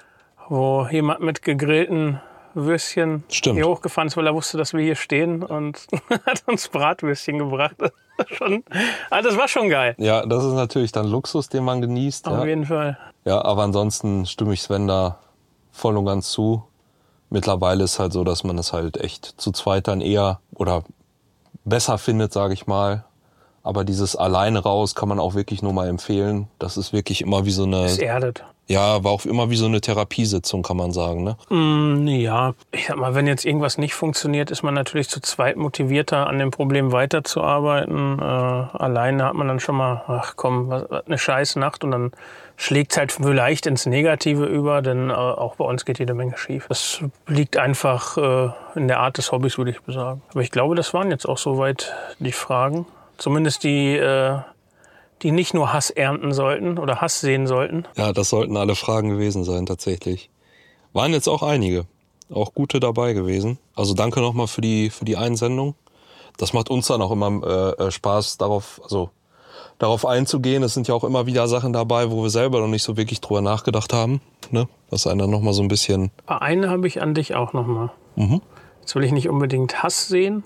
wo jemand mit gegrillten Würstchen Stimmt. hier hochgefahren ist, weil er wusste, dass wir hier stehen und hat uns Bratwürstchen gebracht. Das war schon, also das war schon geil. Ja, das ist natürlich dann Luxus, den man genießt. Auf Ja. jeden Fall. ja, aber ansonsten stimme ich Sven da voll und ganz zu. Mittlerweile ist halt so, dass man es halt echt zu zweit dann eher oder besser findet, sage ich mal. Aber dieses alleine raus kann man auch wirklich nur mal empfehlen. Das ist wirklich immer wie so eine... Es erdet. Ja, war auch immer wie so eine Therapiesitzung, kann man sagen, ne? Mm, ja, ich sag mal, wenn jetzt irgendwas nicht funktioniert, ist man natürlich zu zweit motivierter, an dem Problem weiterzuarbeiten. Äh, alleine hat man dann schon mal, ach komm, was, was eine scheiß Nacht und dann schlägt es halt vielleicht ins Negative über, denn äh, auch bei uns geht jede Menge schief. Das liegt einfach äh, in der Art des Hobbys, würde ich sagen. Aber ich glaube, das waren jetzt auch soweit die Fragen. Zumindest die... Äh, die nicht nur Hass ernten sollten oder Hass sehen sollten. Ja, das sollten alle Fragen gewesen sein, tatsächlich. Waren jetzt auch einige, auch gute dabei gewesen. Also danke nochmal für die für die Einsendung. Das macht uns dann auch immer äh, Spaß, darauf also darauf einzugehen. Es sind ja auch immer wieder Sachen dabei, wo wir selber noch nicht so wirklich drüber nachgedacht haben. Ne? Was einen dann nochmal so ein bisschen... Eine habe ich an dich auch nochmal. Mhm. Jetzt will ich nicht unbedingt Hass sehen,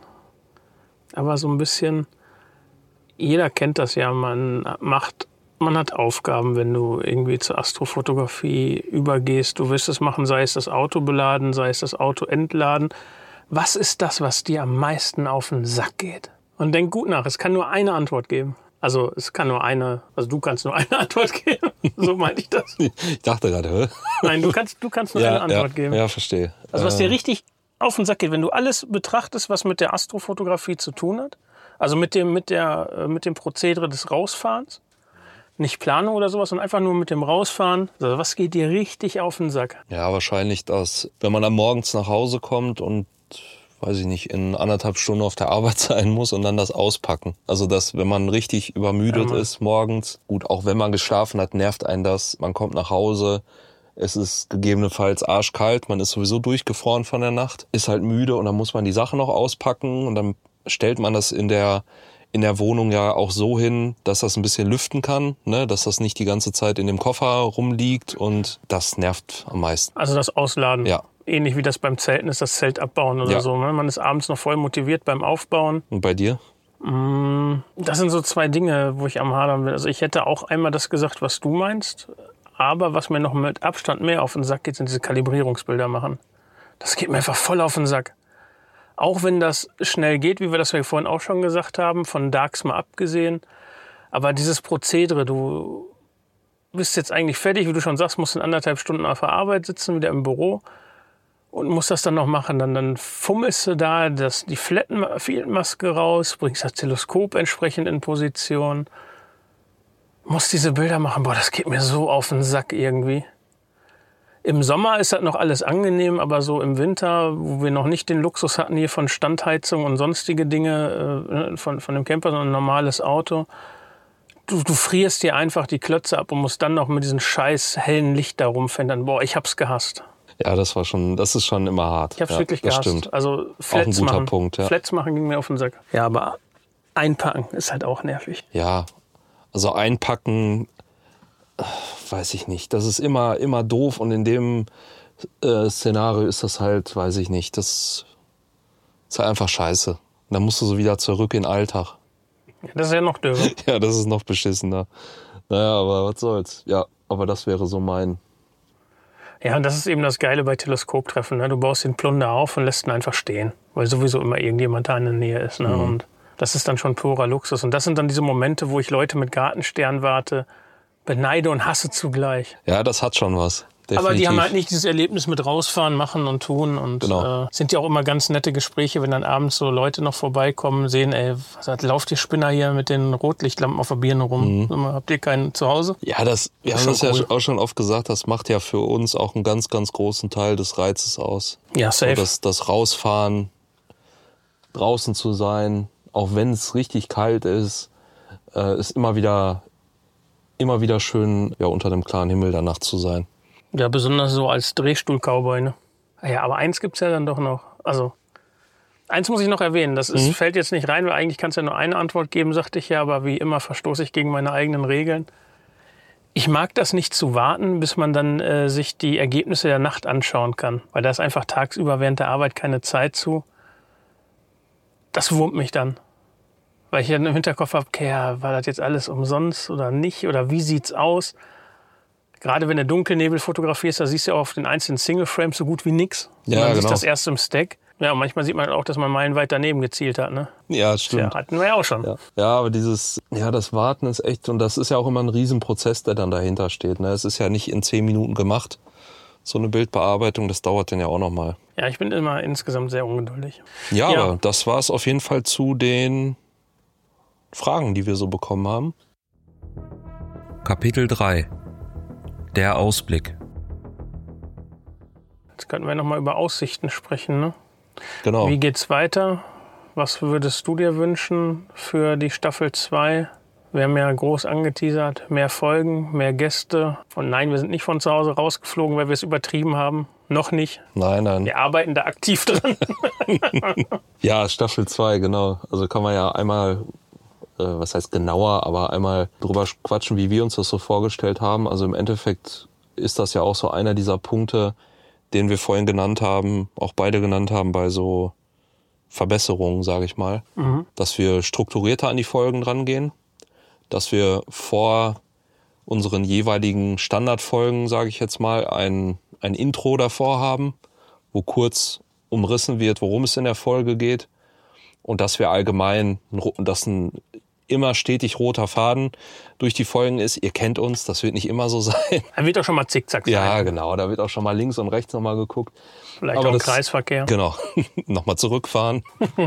aber so ein bisschen... Jeder kennt das ja, man macht, man hat Aufgaben, wenn du irgendwie zur Astrofotografie übergehst. Du wirst es machen, sei es das Auto beladen, sei es das Auto entladen. Was ist das, was dir am meisten auf den Sack geht? Und denk gut nach, es kann nur eine Antwort geben. Also es kann nur eine, also du kannst nur eine Antwort geben. So meinte ich das. Ich dachte gerade, hä? Nein, du kannst, du kannst nur ja, eine Antwort ja, geben. Ja, verstehe. Also was dir richtig auf den Sack geht, wenn du alles betrachtest, was mit der Astrofotografie zu tun hat, also mit dem, mit der, mit dem Prozedere des Rausfahrens, nicht Planung oder sowas, sondern einfach nur mit dem Rausfahren. Also was geht dir richtig auf den Sack? Ja, wahrscheinlich das, wenn man dann morgens nach Hause kommt und, weiß ich nicht, in anderthalb Stunden auf der Arbeit sein muss und dann das Auspacken. Also das, wenn man richtig übermüdet ja, ist morgens, gut, auch wenn man geschlafen hat, nervt einen das. Man kommt nach Hause, es ist gegebenenfalls arschkalt, man ist sowieso durchgefroren von der Nacht, ist halt müde und dann muss man die Sachen noch auspacken und dann stellt man das in der in der Wohnung ja auch so hin, dass das ein bisschen lüften kann, ne, dass das nicht die ganze Zeit in dem Koffer rumliegt und das nervt am meisten. Also das Ausladen. Ja. Ähnlich wie das beim Zelten ist, das Zelt abbauen oder ja. so. Ne? Man ist abends noch voll motiviert beim Aufbauen. Und bei dir? Das sind so zwei Dinge, wo ich am Hadern bin. Also ich hätte auch einmal das gesagt, was du meinst, aber was mir noch mit Abstand mehr auf den Sack geht, sind diese Kalibrierungsbilder machen. Das geht mir einfach voll auf den Sack. Auch wenn das schnell geht, wie wir das ja vorhin auch schon gesagt haben, von Darks mal abgesehen. Aber dieses Prozedere, du bist jetzt eigentlich fertig, wie du schon sagst, musst in anderthalb Stunden auf der Arbeit sitzen, wieder im Büro und musst das dann noch machen. Dann, dann fummelst du da das, die Flattenmaske raus, bringst das Teleskop entsprechend in Position, musst diese Bilder machen. Boah, das geht mir so auf den Sack irgendwie. Im Sommer ist das noch alles angenehm, aber so im Winter, wo wir noch nicht den Luxus hatten hier von Standheizung und sonstige Dinge äh, von, von dem Camper, sondern ein normales Auto, du, du frierst dir einfach die Klötze ab und musst dann noch mit diesem scheiß hellen Licht da rumfendern. Boah, ich hab's gehasst. Ja, das war schon, das ist schon immer hart. Ich hab's ja, wirklich gehasst. Stimmt. Also Flats auch ein guter machen. Punkt, ja. Flats machen ging mir auf den Sack. Ja, aber einpacken ist halt auch nervig. Ja, also einpacken... weiß ich nicht. Das ist immer, immer doof und in dem äh, Szenario ist das halt, weiß ich nicht, das ist halt einfach scheiße. Dann musst du so wieder zurück in den Alltag. Ja, das ist ja noch dürre. Ja, das ist noch beschissener. Naja, aber was soll's. Ja, aber das wäre so mein... Ja, und das ist eben das Geile bei Teleskoptreffen. Ne? Du baust den Plunder auf und lässt ihn einfach stehen, weil sowieso immer irgendjemand da in der Nähe ist. Ne? Mhm. Und das ist dann schon purer Luxus. Und das sind dann diese Momente, wo ich Leute mit Gartenstern warte, beneide und hasse zugleich. Ja, das hat schon was. Definitiv. Aber die haben halt nicht dieses Erlebnis mit rausfahren, machen und tun. Und genau. äh, sind ja auch immer ganz nette Gespräche, wenn dann abends so Leute noch vorbeikommen, sehen, ey, was, lauft die Spinner hier mit den Rotlichtlampen auf der Birne rum? Mhm. Habt ihr keinen zu Hause? Ja, das, wir das haben das cool. ja auch schon oft gesagt, das macht ja für uns auch einen ganz, ganz großen Teil des Reizes aus. Ja, safe. So, das, das Rausfahren, draußen zu sein, auch wenn es richtig kalt ist, äh, ist immer wieder... immer wieder schön, ja, unter dem klaren Himmel der Nacht zu sein. Ja, besonders so als Drehstuhl-Cowboy, ne? Ja, aber eins gibt's ja dann doch noch. Also, eins muss ich noch erwähnen. Das ist, mhm. fällt jetzt nicht rein, weil eigentlich kannst du ja nur eine Antwort geben, sagte ich ja, aber wie immer verstoße ich gegen meine eigenen Regeln. Ich mag das nicht zu warten, bis man dann äh, sich die Ergebnisse der Nacht anschauen kann. Weil da ist einfach tagsüber während der Arbeit keine Zeit zu. Das wurmt mich dann. Weil ich ja im Hinterkopf habe, okay, ja, war das jetzt alles umsonst oder nicht? Oder wie sieht's aus? Gerade wenn du Dunkelnebel fotografierst, da siehst du ja auch auf den einzelnen Single-Frames so gut wie nix. Ja, man genau. sieht das erst im Stack. Ja, und manchmal sieht man auch, dass man meilenweit daneben gezielt hat, ne? Ja, stimmt. Ja, hatten wir ja auch schon. Ja. ja, aber dieses, ja, das Warten ist echt, und das ist ja auch immer ein Riesenprozess, der dann dahinter steht. Ne? Es ist ja nicht in zehn Minuten gemacht, so eine Bildbearbeitung, das dauert dann ja auch nochmal. Ja, ich bin immer insgesamt sehr ungeduldig. Ja, Ja. aber das war es auf jeden Fall zu den Fragen, die wir so bekommen haben. Kapitel drei. Der Ausblick. Jetzt könnten wir nochmal über Aussichten sprechen, ne? Genau. Wie geht's weiter? Was würdest du dir wünschen für die Staffel zwei? Wir haben ja groß angeteasert, mehr Folgen, mehr Gäste. Und nein, wir sind nicht von zu Hause rausgeflogen, weil wir es übertrieben haben. Noch nicht. Nein, nein. Wir arbeiten da aktiv dran. Ja, Staffel zwei, genau. Also kann man ja einmal, äh, was heißt genauer, aber einmal drüber quatschen, wie wir uns das so vorgestellt haben. Also im Endeffekt ist das ja auch so einer dieser Punkte, den wir vorhin genannt haben, auch beide genannt haben bei so Verbesserungen, sage ich mal. Mhm. Dass wir strukturierter an die Folgen rangehen, dass wir vor unseren jeweiligen Standardfolgen, sage ich jetzt mal, ein, ein Intro davor haben, wo kurz umrissen wird, worum es in der Folge geht, und dass wir allgemein, dass ein immer stetig roter Faden durch die Folgen ist. Ihr kennt uns, das wird nicht immer so sein. Da wird auch schon mal zickzack sein. Ja, genau, da wird auch schon mal links und rechts nochmal geguckt. Vielleicht aber auch im das, Kreisverkehr. Genau, nochmal zurückfahren.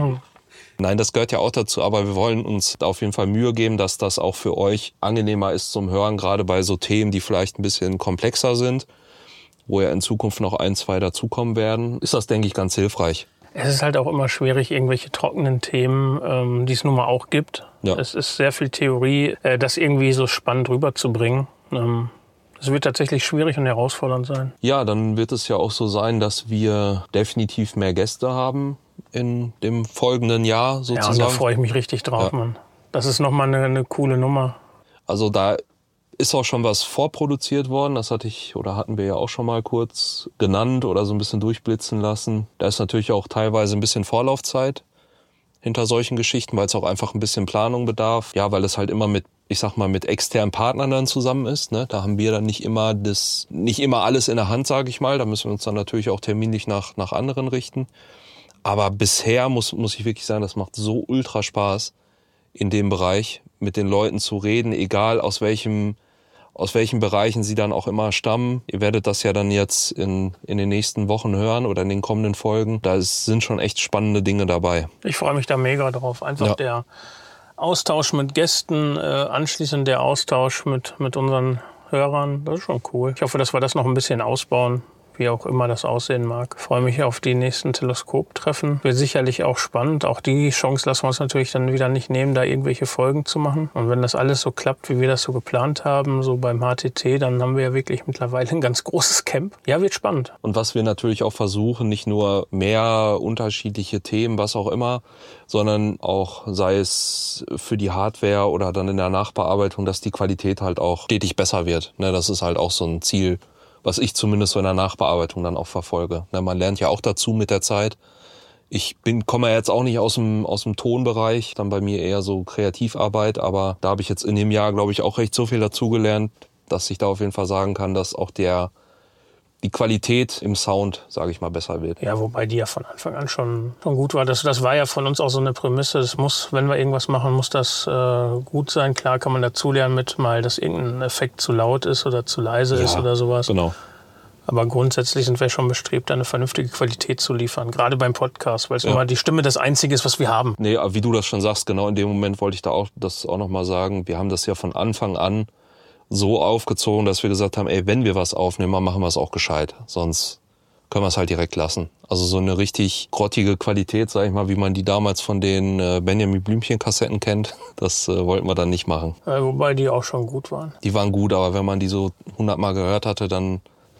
Nein, das gehört ja auch dazu, aber wir wollen uns auf jeden Fall Mühe geben, dass das auch für euch angenehmer ist zum Hören, gerade bei so Themen, die vielleicht ein bisschen komplexer sind, wo ja in Zukunft noch ein, zwei dazukommen werden, ist das, denke ich, ganz hilfreich. Es ist halt auch immer schwierig, irgendwelche trockenen Themen, ähm, die es nun mal auch gibt. Ja. Es ist sehr viel Theorie, äh, das irgendwie so spannend rüberzubringen. Ähm, es wird tatsächlich schwierig und herausfordernd sein. Ja, dann wird es ja auch so sein, dass wir definitiv mehr Gäste haben in dem folgenden Jahr sozusagen. Ja, und da freue ich mich richtig drauf, Ja. Mann. Das ist nochmal eine, eine coole Nummer. Also da ist auch schon was vorproduziert worden. Das hatte ich oder hatten wir ja auch schon mal kurz genannt oder so ein bisschen durchblitzen lassen. Da ist natürlich auch teilweise ein bisschen Vorlaufzeit hinter solchen Geschichten, weil es auch einfach ein bisschen Planung bedarf. Ja, weil es halt immer mit, ich sag mal, mit externen Partnern dann zusammen ist. Ne? Da haben wir dann nicht immer das, nicht immer alles in der Hand, sage ich mal. Da müssen wir uns dann natürlich auch terminlich nach, nach anderen richten. Aber bisher muss, muss ich wirklich sagen, das macht so ultra Spaß, in dem Bereich mit den Leuten zu reden, egal aus welchem, aus welchen Bereichen sie dann auch immer stammen. Ihr werdet das ja dann jetzt in, in den nächsten Wochen hören oder in den kommenden Folgen. Da ist, sind schon echt spannende Dinge dabei. Ich freue mich da mega drauf. Einfach Ja. der Austausch mit Gästen, äh, anschließend der Austausch mit, mit unseren Hörern. Das ist schon cool. Ich hoffe, dass wir das noch ein bisschen ausbauen, wie auch immer das aussehen mag. Ich freue mich auf die nächsten Teleskop-Treffen. Wird sicherlich auch spannend. Auch die Chance lassen wir uns natürlich dann wieder nicht nehmen, da irgendwelche Folgen zu machen. Und wenn das alles so klappt, wie wir das so geplant haben, so beim H T T, dann haben wir ja wirklich mittlerweile ein ganz großes Camp. Ja, wird spannend. Und was wir natürlich auch versuchen, nicht nur mehr unterschiedliche Themen, was auch immer, sondern auch, sei es für die Hardware oder dann in der Nachbearbeitung, dass die Qualität halt auch stetig besser wird. Ne, das ist halt auch so ein Ziel, was ich zumindest so in der Nachbearbeitung dann auch verfolge. Ne, man lernt ja auch dazu mit der Zeit. Ich bin, komme ja jetzt auch nicht aus dem, aus dem Tonbereich, dann bei mir eher so Kreativarbeit, aber da habe ich jetzt in dem Jahr, glaube ich, auch recht so viel dazugelernt, dass ich da auf jeden Fall sagen kann, dass auch der die Qualität im Sound, sage ich mal, besser wird. Ja, wobei die ja von Anfang an schon, schon gut war. Das, das war ja von uns auch so eine Prämisse. Das muss, wenn wir irgendwas machen, muss das äh, gut sein. Klar kann man dazulernen mit mal, dass irgendein Effekt zu laut ist oder zu leise Ja, ist oder sowas. Genau. Aber grundsätzlich sind wir schon bestrebt, eine vernünftige Qualität zu liefern. Gerade beim Podcast, weil es Ja. immer die Stimme das Einzige ist, was wir haben. Nee, aber wie du das schon sagst, genau in dem Moment wollte ich da auch das auch nochmal sagen. Wir haben das ja von Anfang an so aufgezogen, dass wir gesagt haben, ey, wenn wir was aufnehmen, dann machen wir es auch gescheit. Sonst können wir es halt direkt lassen. Also so eine richtig grottige Qualität, sag ich mal, wie man die damals von den äh, Benjamin Blümchen-Kassetten kennt, das äh, wollten wir dann nicht machen. Äh, wobei die auch schon gut waren. Die waren gut, aber wenn man die so hundertmal gehört hatte, dann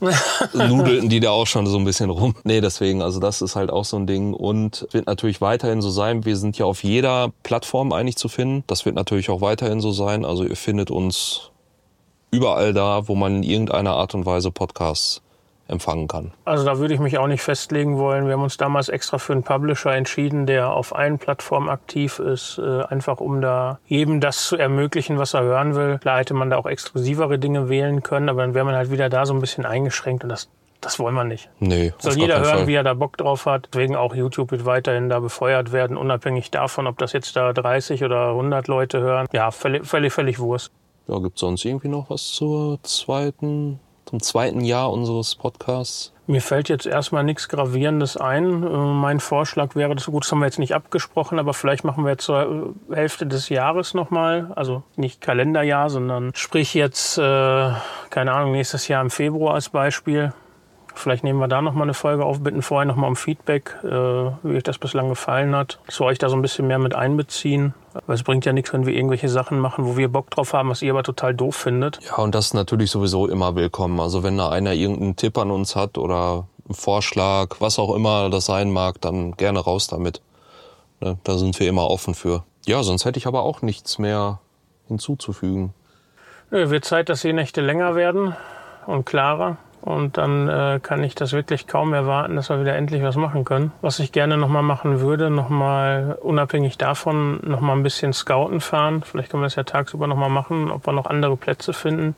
nudelten die da auch schon so ein bisschen rum. Nee, deswegen, also das ist halt auch so ein Ding und wird natürlich weiterhin so sein. Wir sind ja auf jeder Plattform eigentlich zu finden. Das wird natürlich auch weiterhin so sein. Also ihr findet uns überall da, wo man in irgendeiner Art und Weise Podcasts empfangen kann. Also da würde ich mich auch nicht festlegen wollen. Wir haben uns damals extra für einen Publisher entschieden, der auf allen Plattformen aktiv ist, äh, einfach um da jedem das zu ermöglichen, was er hören will. Klar hätte man da auch exklusivere Dinge wählen können, aber dann wäre man halt wieder da so ein bisschen eingeschränkt und das Das wollen wir nicht. Nee, soll jeder hören, Fall. Wie er da Bock drauf hat. Deswegen auch YouTube wird weiterhin da befeuert werden, unabhängig davon, ob das jetzt da dreißig oder hundert Leute hören. Ja, völlig, völlig, völlig Wurst. Ja, gibt es sonst irgendwie noch was zur zweiten, zum zweiten Jahr unseres Podcasts? Mir fällt jetzt erstmal nichts Gravierendes ein. Äh, mein Vorschlag wäre, das gut, das haben wir jetzt nicht abgesprochen, aber vielleicht machen wir jetzt zur Hälfte des Jahres nochmal, also nicht Kalenderjahr, sondern sprich jetzt, äh, keine Ahnung, nächstes Jahr im Februar als Beispiel. Vielleicht nehmen wir da nochmal eine Folge auf, bitten vorher nochmal um Feedback, äh, wie euch das bislang gefallen hat. Dass wir euch da so ein bisschen mehr mit einbeziehen. Weil es bringt ja nichts, wenn wir irgendwelche Sachen machen, wo wir Bock drauf haben, was ihr aber total doof findet. Ja, und das ist natürlich sowieso immer willkommen. Also wenn da einer irgendeinen Tipp an uns hat oder einen Vorschlag, was auch immer das sein mag, dann gerne raus damit. Ne, da sind wir immer offen für. Ja, sonst hätte ich aber auch nichts mehr hinzuzufügen. Nö, wird Zeit, dass die Nächte länger werden und klarer. Und dann äh, kann ich das wirklich kaum erwarten, dass wir wieder endlich was machen können. Was ich gerne nochmal machen würde, nochmal unabhängig davon, nochmal ein bisschen Scouten fahren. Vielleicht können wir das ja tagsüber nochmal machen, ob wir noch andere Plätze finden,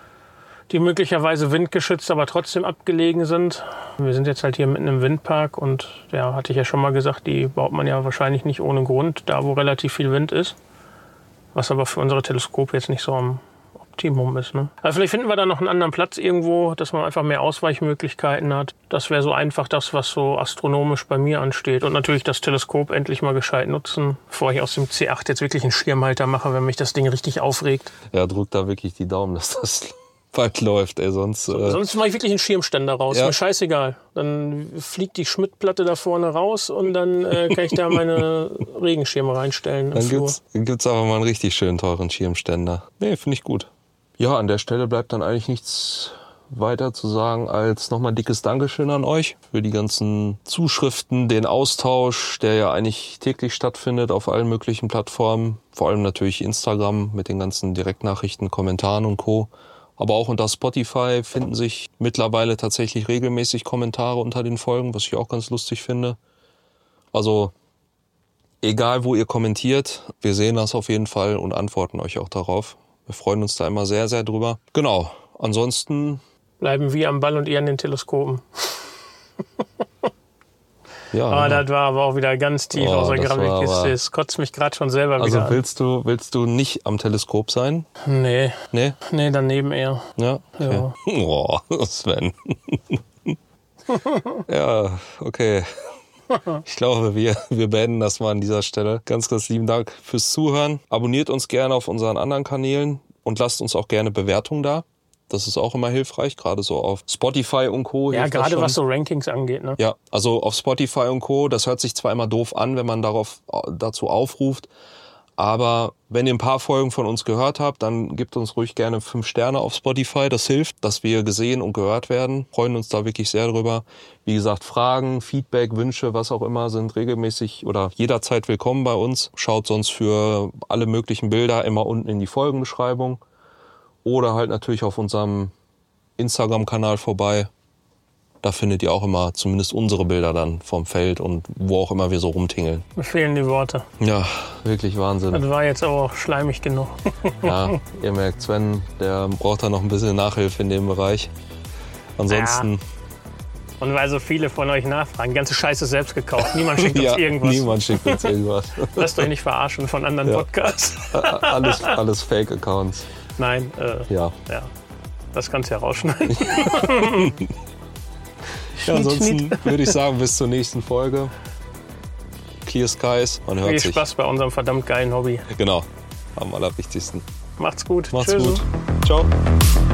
die möglicherweise windgeschützt, aber trotzdem abgelegen sind. Wir sind jetzt halt hier mitten im Windpark und ja, hatte ich ja schon mal gesagt, die baut man ja wahrscheinlich nicht ohne Grund, da wo relativ viel Wind ist. Was aber für unsere Teleskope jetzt nicht so am Optimum ist. Ne? Also vielleicht finden wir da noch einen anderen Platz irgendwo, dass man einfach mehr Ausweichmöglichkeiten hat. Das wäre so einfach das, was so astronomisch bei mir ansteht. Und natürlich das Teleskop endlich mal gescheit nutzen, bevor ich aus dem C acht jetzt wirklich einen Schirmhalter mache, wenn mich das Ding richtig aufregt. Ja, drückt da wirklich die Daumen, dass das bald läuft. Ey, sonst äh sonst mache ich wirklich einen Schirmständer raus. Ja. Mir scheißegal. Dann fliegt die Schmidt-Platte da vorne raus und dann äh, kann ich da meine Regenschirme reinstellen. Dann gibt's, gibt's aber mal einen richtig schönen teuren Schirmständer. Nee, finde ich gut. Ja, an der Stelle bleibt dann eigentlich nichts weiter zu sagen als nochmal dickes Dankeschön an euch für die ganzen Zuschriften, den Austausch, der ja eigentlich täglich stattfindet auf allen möglichen Plattformen. Vor allem natürlich Instagram mit den ganzen Direktnachrichten, Kommentaren und Co. Aber auch unter Spotify finden sich mittlerweile tatsächlich regelmäßig Kommentare unter den Folgen, was ich auch ganz lustig finde. Also egal, wo ihr kommentiert, wir sehen das auf jeden Fall und antworten euch auch darauf. Wir freuen uns da immer sehr, sehr drüber. Genau, ansonsten bleiben wir am Ball und ihr an den Teleskopen. Ja, ah, ja. Das war aber auch wieder ganz tief oh, aus der Gravitkiste. Das kotzt mich gerade schon selber also wieder Also willst du, willst du nicht am Teleskop sein? Nee. Nee? Nee, daneben eher. Ja? Okay. Ja. Oh, Sven. Ja, okay. Ich glaube, wir, wir beenden das mal an dieser Stelle. Ganz, ganz lieben Dank fürs Zuhören. Abonniert uns gerne auf unseren anderen Kanälen und lasst uns auch gerne Bewertungen da. Das ist auch immer hilfreich, gerade so auf Spotify und Co. Ja, gerade was so Rankings angeht. Ne? Ja, also auf Spotify und Co. Das hört sich zwar immer doof an, wenn man darauf dazu aufruft, aber wenn ihr ein paar Folgen von uns gehört habt, dann gebt uns ruhig gerne fünf Sterne auf Spotify. Das hilft, dass wir gesehen und gehört werden. Freuen uns da wirklich sehr drüber. Wie gesagt, Fragen, Feedback, Wünsche, was auch immer, sind regelmäßig oder jederzeit willkommen bei uns. Schaut sonst für alle möglichen Bilder immer unten in die Folgenbeschreibung. Oder halt natürlich auf unserem Instagram-Kanal vorbei. Da findet ihr auch immer zumindest unsere Bilder dann vom Feld und wo auch immer wir so rumtingeln. Mir fehlen die Worte. Ja, wirklich Wahnsinn. Das war jetzt aber auch schleimig genug. Ja, ihr merkt, Sven, der braucht da noch ein bisschen Nachhilfe in dem Bereich. Ansonsten... Ja. Und weil so viele von euch nachfragen, die ganze Scheiße selbst gekauft. Niemand schickt uns ja, irgendwas. Niemand schickt uns irgendwas. Lasst euch nicht verarschen von anderen ja. Podcasts. alles, alles Fake-Accounts. Nein, äh, ja. ja. Das kannst du ja rausschneiden. Ja, ansonsten würde ich sagen, bis zur nächsten Folge. Clear Skies, man hört Viel sich. Viel Spaß bei unserem verdammt geilen Hobby. Genau, am allerwichtigsten. Macht's gut. Macht's Tschüss. gut. Ciao.